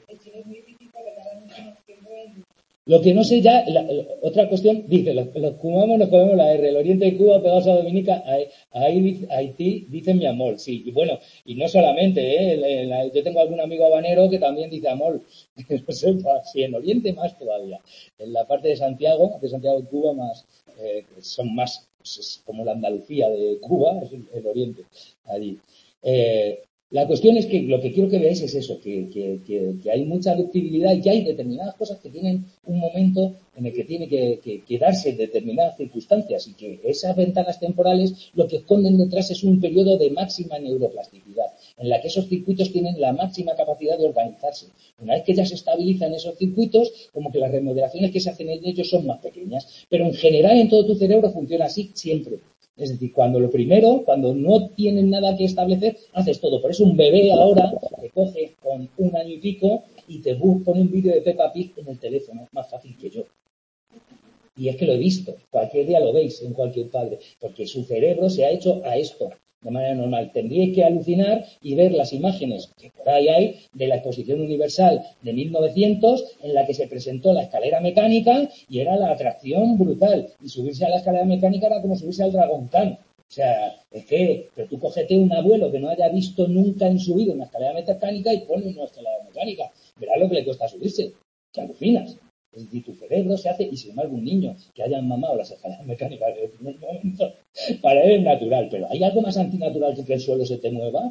Lo que no sé ya, la, la, otra cuestión, dice, los, los cubanos nos comemos la R, el oriente de Cuba pegados a Dominica, a, a Haití dicen mi amor, sí, y bueno, y no solamente, ¿eh? La, yo tengo algún amigo habanero que también dice amor, no sé, si en Oriente más todavía, en la parte de Santiago, de Santiago de Cuba más, eh, son más, pues es como la Andalucía de Cuba, es el, el Oriente, allí. Eh, La cuestión es que lo que quiero que veáis es eso, que, que, que, que hay mucha ductibilidad y que hay determinadas cosas que tienen un momento en el que tiene que, que, que darse determinadas circunstancias y que esas ventanas temporales lo que esconden detrás es un periodo de máxima neuroplasticidad, en la que esos circuitos tienen la máxima capacidad de organizarse. Una vez que ya se estabilizan esos circuitos, como que las remodelaciones que se hacen en ellos son más pequeñas, pero en general en todo tu cerebro funciona así siempre. Es decir, cuando lo primero, cuando no tienes nada que establecer, haces todo. Por eso un bebé ahora te coge con un año y pico y te pone un vídeo de Peppa Pig en el teléfono. Es más fácil que yo. Y es que lo he visto. Cualquier día lo veis en cualquier padre. Porque su cerebro se ha hecho a esto de manera normal. Tendríais que alucinar y ver las imágenes que por ahí hay de la Exposición Universal de mil novecientos en la que se presentó la escalera mecánica y era la atracción brutal. Y subirse a la escalera mecánica era como subirse al Dragon Khan. O sea, es que, pero tú cógete un abuelo que no haya visto nunca en su vida una escalera mecánica y ponle una escalera mecánica. Verás lo que le cuesta subirse. Que alucinas. Es decir, tu cerebro se hace, y sin embargo un niño que haya mamado las escaleras mecánicas desde el primer momento, para él es natural, pero hay algo más antinatural que que el suelo se te mueva,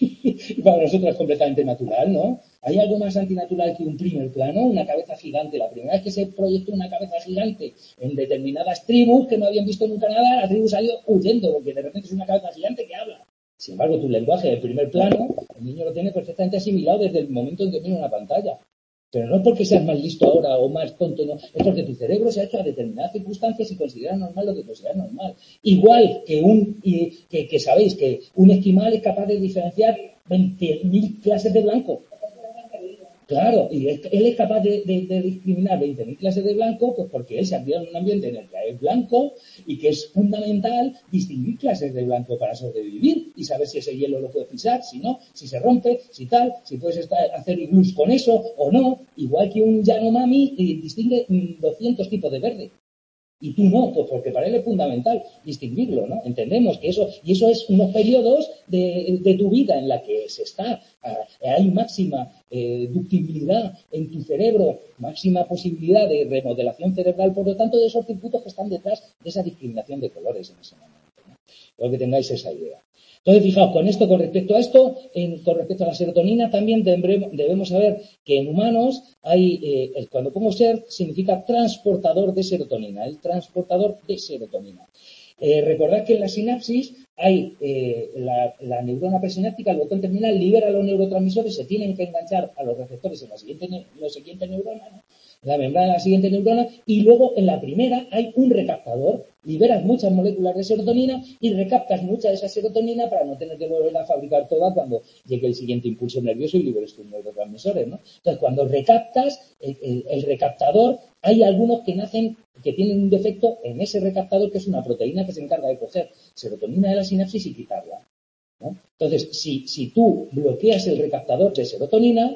y para nosotros es completamente natural, ¿no? Hay algo más antinatural que un primer plano, una cabeza gigante. La primera vez que se proyectó una cabeza gigante en determinadas tribus que no habían visto nunca nada, la tribu salió huyendo, porque de repente es una cabeza gigante que habla. Sin embargo, tu lenguaje del primer plano, el niño lo tiene perfectamente asimilado desde el momento en que mira una pantalla. Pero no es porque seas más listo ahora o más tonto, no. Es porque tu cerebro se ha hecho a determinadas circunstancias y considera normal lo que considera normal. Igual que un, y, que, que sabéis que un esquimal es capaz de diferenciar veinte mil clases de blanco. Claro, y él es capaz de, de, de discriminar veinte mil clases de blanco, pues porque él se ha criado en un ambiente en el que es blanco y que es fundamental distinguir clases de blanco para sobrevivir y saber si ese hielo lo puedes pisar, si no, si se rompe, si tal, si puedes estar, hacer iglús con eso o no. Igual que un Yanomami eh, distingue doscientos tipos de verde. Y tú no, pues porque para él es fundamental distinguirlo, ¿no? Entendemos que eso, y eso es unos periodos de, de tu vida en la que se está, hay máxima eh, ductibilidad en tu cerebro, máxima posibilidad de remodelación cerebral, por lo tanto, de esos circuitos que están detrás de esa discriminación de colores en ese momento, ¿no? Creo que tengáis esa idea. Entonces, fijaos, con esto, con respecto a esto, en, con respecto a la serotonina, también debemos, debemos saber que en humanos hay, eh, cuando pongo ser, significa transportador de serotonina, el transportador de serotonina. Eh, recordad que en la sinapsis hay eh, la, la neurona presináptica, el botón terminal, libera los neurotransmisores, se tienen que enganchar a los receptores en la siguiente, la siguiente neurona, ¿no? La membrana de la siguiente neurona, y luego en la primera hay un recaptador. Liberas muchas moléculas de serotonina y recaptas mucha de esa serotonina para no tener que volver a fabricar toda cuando llegue el siguiente impulso nervioso y liberes tus neurotransmisores, ¿no? Entonces, cuando recaptas, el, el, el recaptador, hay algunos que nacen, que tienen un defecto en ese recaptador, que es una proteína que se encarga de coger serotonina de la sinapsis y quitarla, ¿no? Entonces, si, si tú bloqueas el recaptador de serotonina,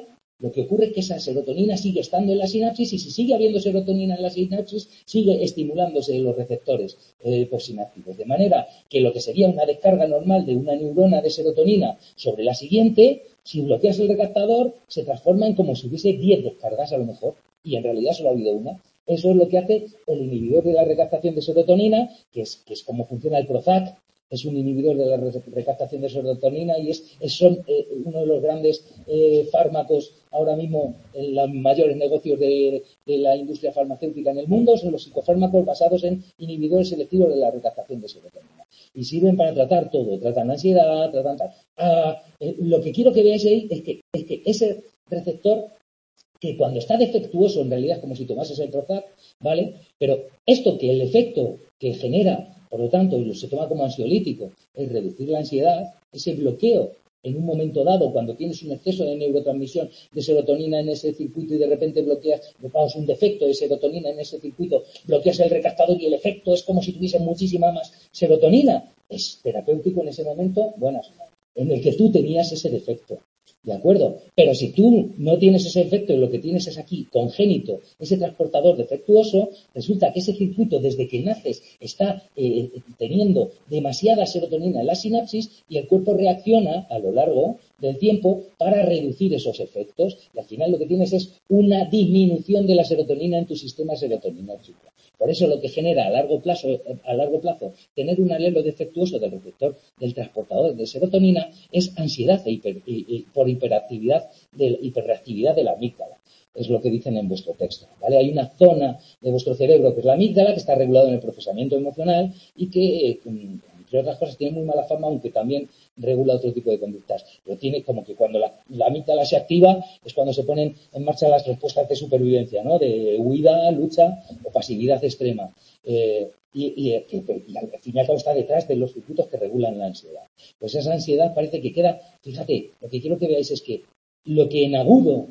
Lo que ocurre es que esa serotonina sigue estando en la sinapsis y si sigue habiendo serotonina en la sinapsis, sigue estimulándose los receptores eh, postsinápticos. De manera que lo que sería una descarga normal de una neurona de serotonina sobre la siguiente, si bloqueas el recaptador, se transforma en como si hubiese diez descargas a lo mejor. Y en realidad solo ha habido una. Eso es lo que hace el inhibidor de la recaptación de serotonina, que es, que es como funciona el Prozac. Es un inhibidor de la recaptación de serotonina y es, es son eh, uno de los grandes eh, fármacos ahora mismo en los mayores negocios de, de la industria farmacéutica en el mundo. Son los psicofármacos basados en inhibidores selectivos de la recaptación de serotonina. Y sirven para tratar todo. Tratan la ansiedad, tratan... Ah, eh, lo que quiero que veáis ahí es que, es que ese receptor, que cuando está defectuoso en realidad es como si tomases el Prozac, ¿vale? Pero esto que el efecto que genera, por lo tanto, y se toma como ansiolítico, es reducir la ansiedad, ese bloqueo en un momento dado, cuando tienes un exceso de neurotransmisión de serotonina en ese circuito y de repente bloqueas, vamos, un defecto de serotonina en ese circuito, bloqueas el recaptador y el efecto es como si tuviese muchísima más serotonina. Es terapéutico en ese momento, buenas, en el que tú tenías ese defecto. ¿De acuerdo? Pero si tú no tienes ese efecto y lo que tienes es aquí congénito, ese transportador defectuoso, resulta que ese circuito desde que naces está eh, teniendo demasiada serotonina en la sinapsis y el cuerpo reacciona a lo largo del tiempo para reducir esos efectos y al final lo que tienes es una disminución de la serotonina en tu sistema serotoninérgico. Por eso lo que genera a largo plazo, a largo plazo tener un alelo defectuoso del receptor del transportador de serotonina es ansiedad e hiper, y, y por hiperactividad, de, hiperreactividad de la amígdala. Es lo que dicen en vuestro texto, ¿vale? Hay una zona de vuestro cerebro que es la amígdala, que está regulado en el procesamiento emocional y que, eh, entre otras cosas, tiene muy mala fama, aunque también regula otro tipo de conductas. Pero tiene como que cuando la, la amígdala se activa es cuando se ponen en marcha las respuestas de supervivencia, ¿no? De huida, lucha o pasividad extrema. Eh, y, y, y, y al fin y al cabo está detrás de los circuitos que regulan la ansiedad. Pues esa ansiedad parece que queda, fíjate, lo que quiero que veáis es que lo que en agudo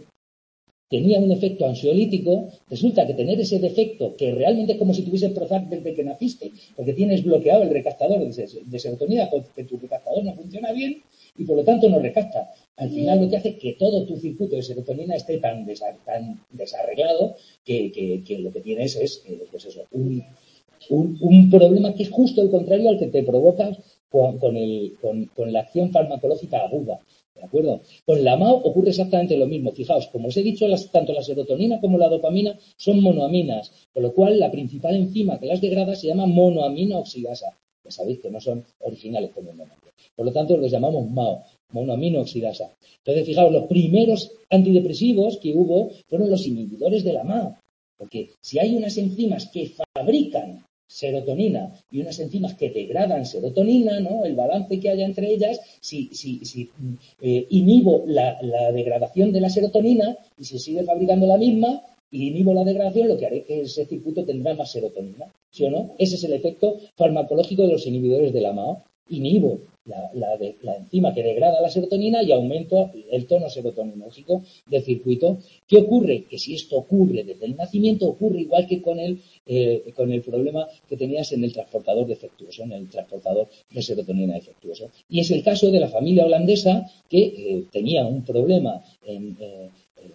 tenía un efecto ansiolítico, resulta que tener ese defecto, que realmente es como si tuviese Prozac desde que naciste, porque tienes bloqueado el recaptador de serotonina, porque tu recaptador no funciona bien y por lo tanto no recapta. Al final lo que hace es que todo tu circuito de serotonina esté tan, desa, tan desarreglado que, que, que lo que tienes es eh, pues eso, un, un, un problema que es justo el contrario al que te provocas con, con, el, con, con la acción farmacológica aguda. ¿De acuerdo? Con la M A O ocurre exactamente lo mismo. Fijaos, como os he dicho, las, tanto la serotonina como la dopamina son monoaminas, con lo cual la principal enzima que las degrada se llama monoamina oxidasa. Ya sabéis que no son originales como el nombre. Por lo tanto, los llamamos M A O, monoamina oxidasa. Entonces, fijaos, los primeros antidepresivos que hubo fueron los inhibidores de la M A O. Porque si hay unas enzimas que fabrican serotonina y unas enzimas que degradan serotonina, ¿no? El balance que haya entre ellas, si, si, si eh, inhibo la, la degradación de la serotonina y se sigue fabricando la misma y inhibo la degradación, lo que haré es que ese circuito tendrá más serotonina, ¿sí o no? Ese es el efecto farmacológico de los inhibidores de la M A O. Inhibo la, la, de, la enzima que degrada la serotonina y aumento el tono serotoninérgico del circuito. ¿Qué ocurre? Que si esto ocurre desde el nacimiento, ocurre igual que con el, eh, con el problema que tenías en el transportador defectuoso, en el transportador de serotonina defectuoso. Y es el caso de la familia holandesa que eh, tenía un problema en... Eh,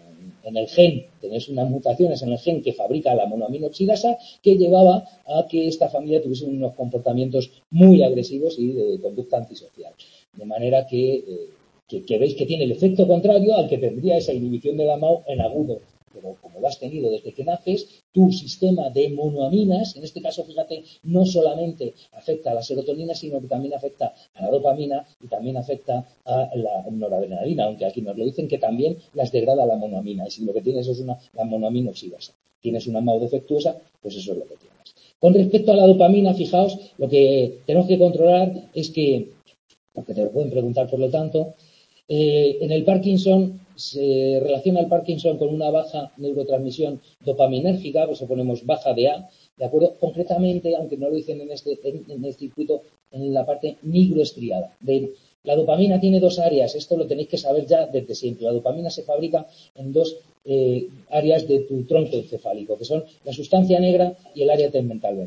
en el gen, tenéis unas mutaciones en el gen que fabrica la monoamina oxidasa que llevaba a que esta familia tuviese unos comportamientos muy agresivos y de conducta antisocial. De manera que, eh, que, que veis que tiene el efecto contrario al que tendría esa inhibición de la M A O en agudo. Pero como lo has tenido desde que naces, tu sistema de monoaminas, en este caso, fíjate, no solamente afecta a la serotonina, sino que también afecta a la dopamina y también afecta a la noradrenalina, aunque aquí nos lo dicen que también las degrada la monoamina. Y si lo que tienes es una la monoamina oxidasa, tienes una M A O defectuosa, pues eso es lo que tienes. Con respecto a la dopamina, fijaos, lo que tenemos que controlar es que, porque te lo pueden preguntar por lo tanto, eh, en el Parkinson se relaciona el Parkinson con una baja neurotransmisión dopaminérgica, pues ponemos baja de A, ¿de acuerdo? Concretamente, aunque no lo dicen en este en, en el circuito, en la parte nigroestriada. De, la dopamina tiene dos áreas, esto lo tenéis que saber ya desde siempre. La dopamina se fabrica en dos eh, áreas de tu tronco encefálico, que son la sustancia negra y el área tegmental ventral.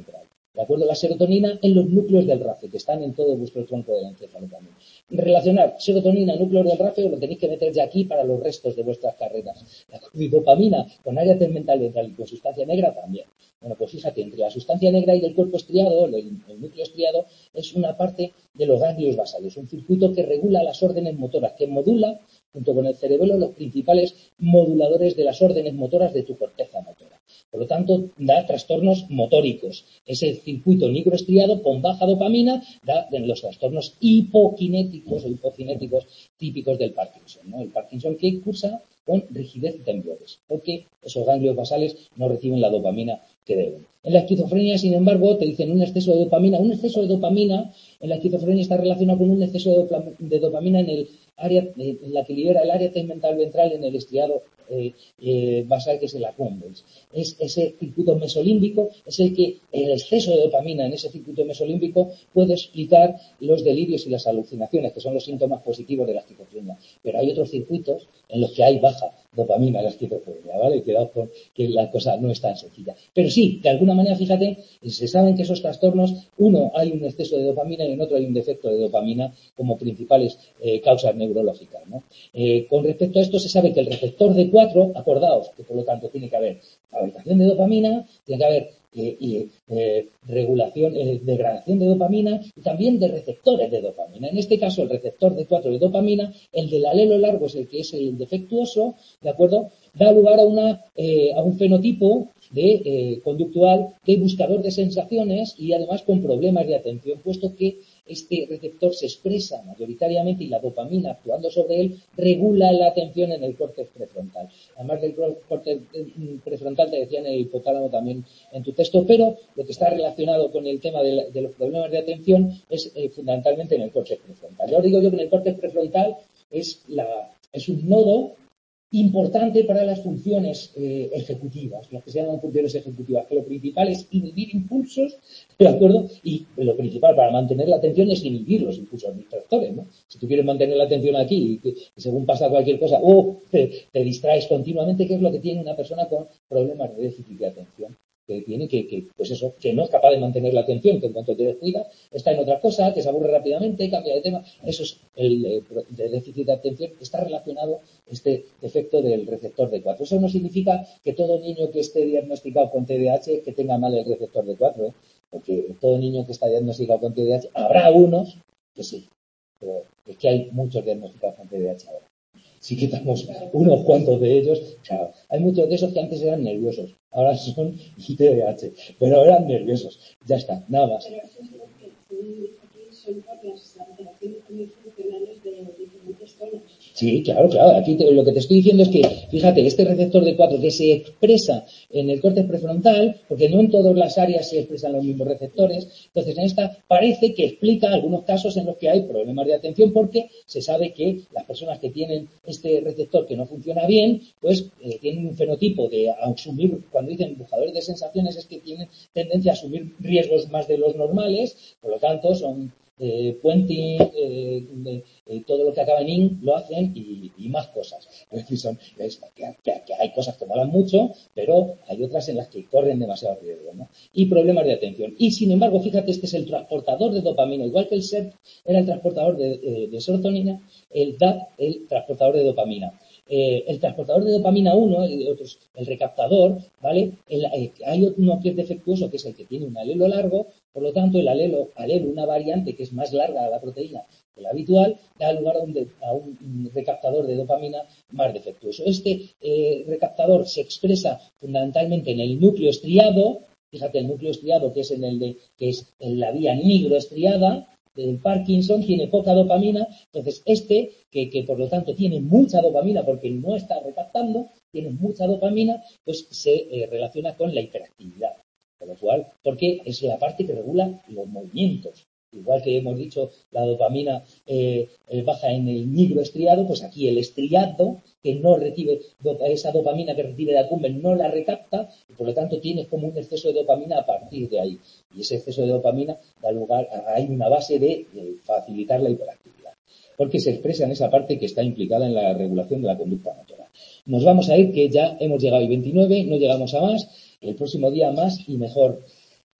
¿de acuerdo? La serotonina en los núcleos del R A F E, que están en todo vuestro tronco del encéfalo también. Relacionar serotonina, núcleos del R A F E, lo tenéis que meter ya aquí para los restos de vuestras carreras. ¿De acuerdo? Y dopamina con área tegmental ventral y con sustancia negra también. Bueno, pues fíjate, entre la sustancia negra y del cuerpo estriado, el, el núcleo estriado, es una parte de los ganglios basales, un circuito que regula las órdenes motoras, que modula, junto con el cerebelo, los principales moduladores de las órdenes motoras de tu corteza motora. Por lo tanto, da trastornos motóricos. Ese circuito nigroestriado con baja dopamina da los trastornos hipokinéticos o hipocinéticos típicos del Parkinson, ¿no? El Parkinson que cursa con rigidez y temblores, porque esos ganglios basales no reciben la dopamina que deben. En la esquizofrenia, sin embargo, te dicen un exceso de dopamina. Un exceso de dopamina en la esquizofrenia está relacionado con un exceso de, de dopamina en el área, en la que libera el área tegmental ventral en el estriado eh, eh, basal, que es el accumbens. Es ese circuito mesolímbico, es el que el exceso de dopamina en ese circuito mesolímbico puede explicar los delirios y las alucinaciones, que son los síntomas positivos de la esquizofrenia. Pero hay otros circuitos en los que hay baja dopamina en la esquizofrenia, ¿vale? Cuidado con que la cosa no es tan sencilla. Pero sí, de alguna manera, fíjate, se saben que esos trastornos, uno, hay un exceso de dopamina y en otro hay un defecto de dopamina como principales eh, causas neurológicas, ¿no? Eh, con respecto a esto, se sabe que el receptor D cuatro, acordaos que por lo tanto tiene que haber fabricación de dopamina, tiene que haber eh, eh, eh, regulación, eh, degradación de dopamina y también de receptores de dopamina. En este caso, el receptor D cuatro de dopamina, el del alelo largo es el que es el defectuoso, ¿de acuerdo? Da lugar a, una, eh, a un fenotipo de eh, conductual que es buscador de sensaciones y además con problemas de atención, puesto que este receptor se expresa mayoritariamente y la dopamina actuando sobre él regula la atención en el córtex prefrontal. Además del córtex prefrontal, te decía en el hipotálamo también en tu texto, pero lo que está relacionado con el tema de, la, de los problemas de atención es eh, fundamentalmente en el córtex prefrontal. Ya os digo yo que en el córtex prefrontal es, la, es un nodo importante para las funciones eh, ejecutivas, las que se llaman funciones ejecutivas, que lo principal es inhibir impulsos, ¿de acuerdo? Y lo principal para mantener la atención es inhibir los impulsos distractores, ¿no? Si tú quieres mantener la atención aquí y, que, y según pasa cualquier cosa, o te, te distraes continuamente, ¿qué es lo que tiene una persona con problemas de déficit de atención? Que tiene que, que, pues eso, que no es capaz de mantener la atención, que en cuanto te descuida, está en otra cosa, que se aburre rápidamente, cambia de tema. Eso es el eh, de déficit de atención, está relacionado este defecto del receptor D cuatro. Eso no significa que todo niño que esté diagnosticado con T D A H que tenga mal el receptor D cuatro, ¿eh? Porque todo niño que está diagnosticado con T D A H, habrá unos que sí, pero es que hay muchos diagnosticados con T D A H ahora. Si quitamos unos cuantos de ellos, claro, hay muchos de esos que antes eran nerviosos, ahora son T D A H, pero eran nerviosos. Ya está, nada más. Pero eso es porque aquí son por las alteraciones funcionales de diferentes zonas. Sí, claro, claro. Aquí te, lo que te estoy diciendo es que, fíjate, este receptor D cuatro que se expresa en el córtex prefrontal, porque no en todas las áreas se expresan los mismos receptores, entonces en esta parece que explica algunos casos en los que hay problemas de atención, porque se sabe que las personas que tienen este receptor que no funciona bien, pues eh, tienen un fenotipo de asumir, cuando dicen buscadores de sensaciones, es que tienen tendencia a asumir riesgos más de los normales, por lo tanto son Eh, puenting, eh, de, eh, todo lo que acaba en in lo hacen y, y más cosas. Es decir, son, es, que, que, que hay cosas que molan mucho, pero hay otras en las que corren demasiado riesgo, ¿no? Y problemas de atención. Y sin embargo, fíjate, este es el transportador de dopamina, igual que el S E R P era el transportador de, de, de serotonina, el D A P el transportador de dopamina. Eh, el transportador de dopamina uno, el, otros, el recaptador, ¿vale? El, eh, hay uno que es defectuoso, que es el que tiene un alelo largo, por lo tanto el alelo, alelo, una variante que es más larga de la proteína que la habitual, da lugar a un, de, a un recaptador de dopamina más defectuoso. Este eh, recaptador se expresa fundamentalmente en el núcleo estriado, fíjate, el núcleo estriado que es en el de, que es en la vía nigroestriada del Parkinson, tiene poca dopamina, entonces este, que, que por lo tanto tiene mucha dopamina porque no está recaptando, tiene mucha dopamina, pues se eh, relaciona con la hiperactividad. Por lo cual, porque es la parte que regula los movimientos. Igual que hemos dicho, la dopamina eh, eh, baja en el nigroestriado, pues aquí el estriado, que no recibe esa dopamina que recibe de accumbens, no la recapta, y por lo tanto tienes como un exceso de dopamina a partir de ahí. Y ese exceso de dopamina da lugar a, hay una base de, de facilitar la hiperactividad, porque se expresa en esa parte que está implicada en la regulación de la conducta motora. Nos vamos a ir, que ya hemos llegado al veintinueve, no llegamos a más, el próximo día más y mejor.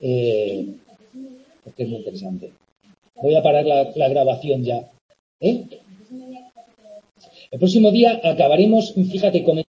eh, porque es muy interesante. Voy a parar la, la grabación ya. ¿Eh? El próximo día acabaremos, fíjate, comentando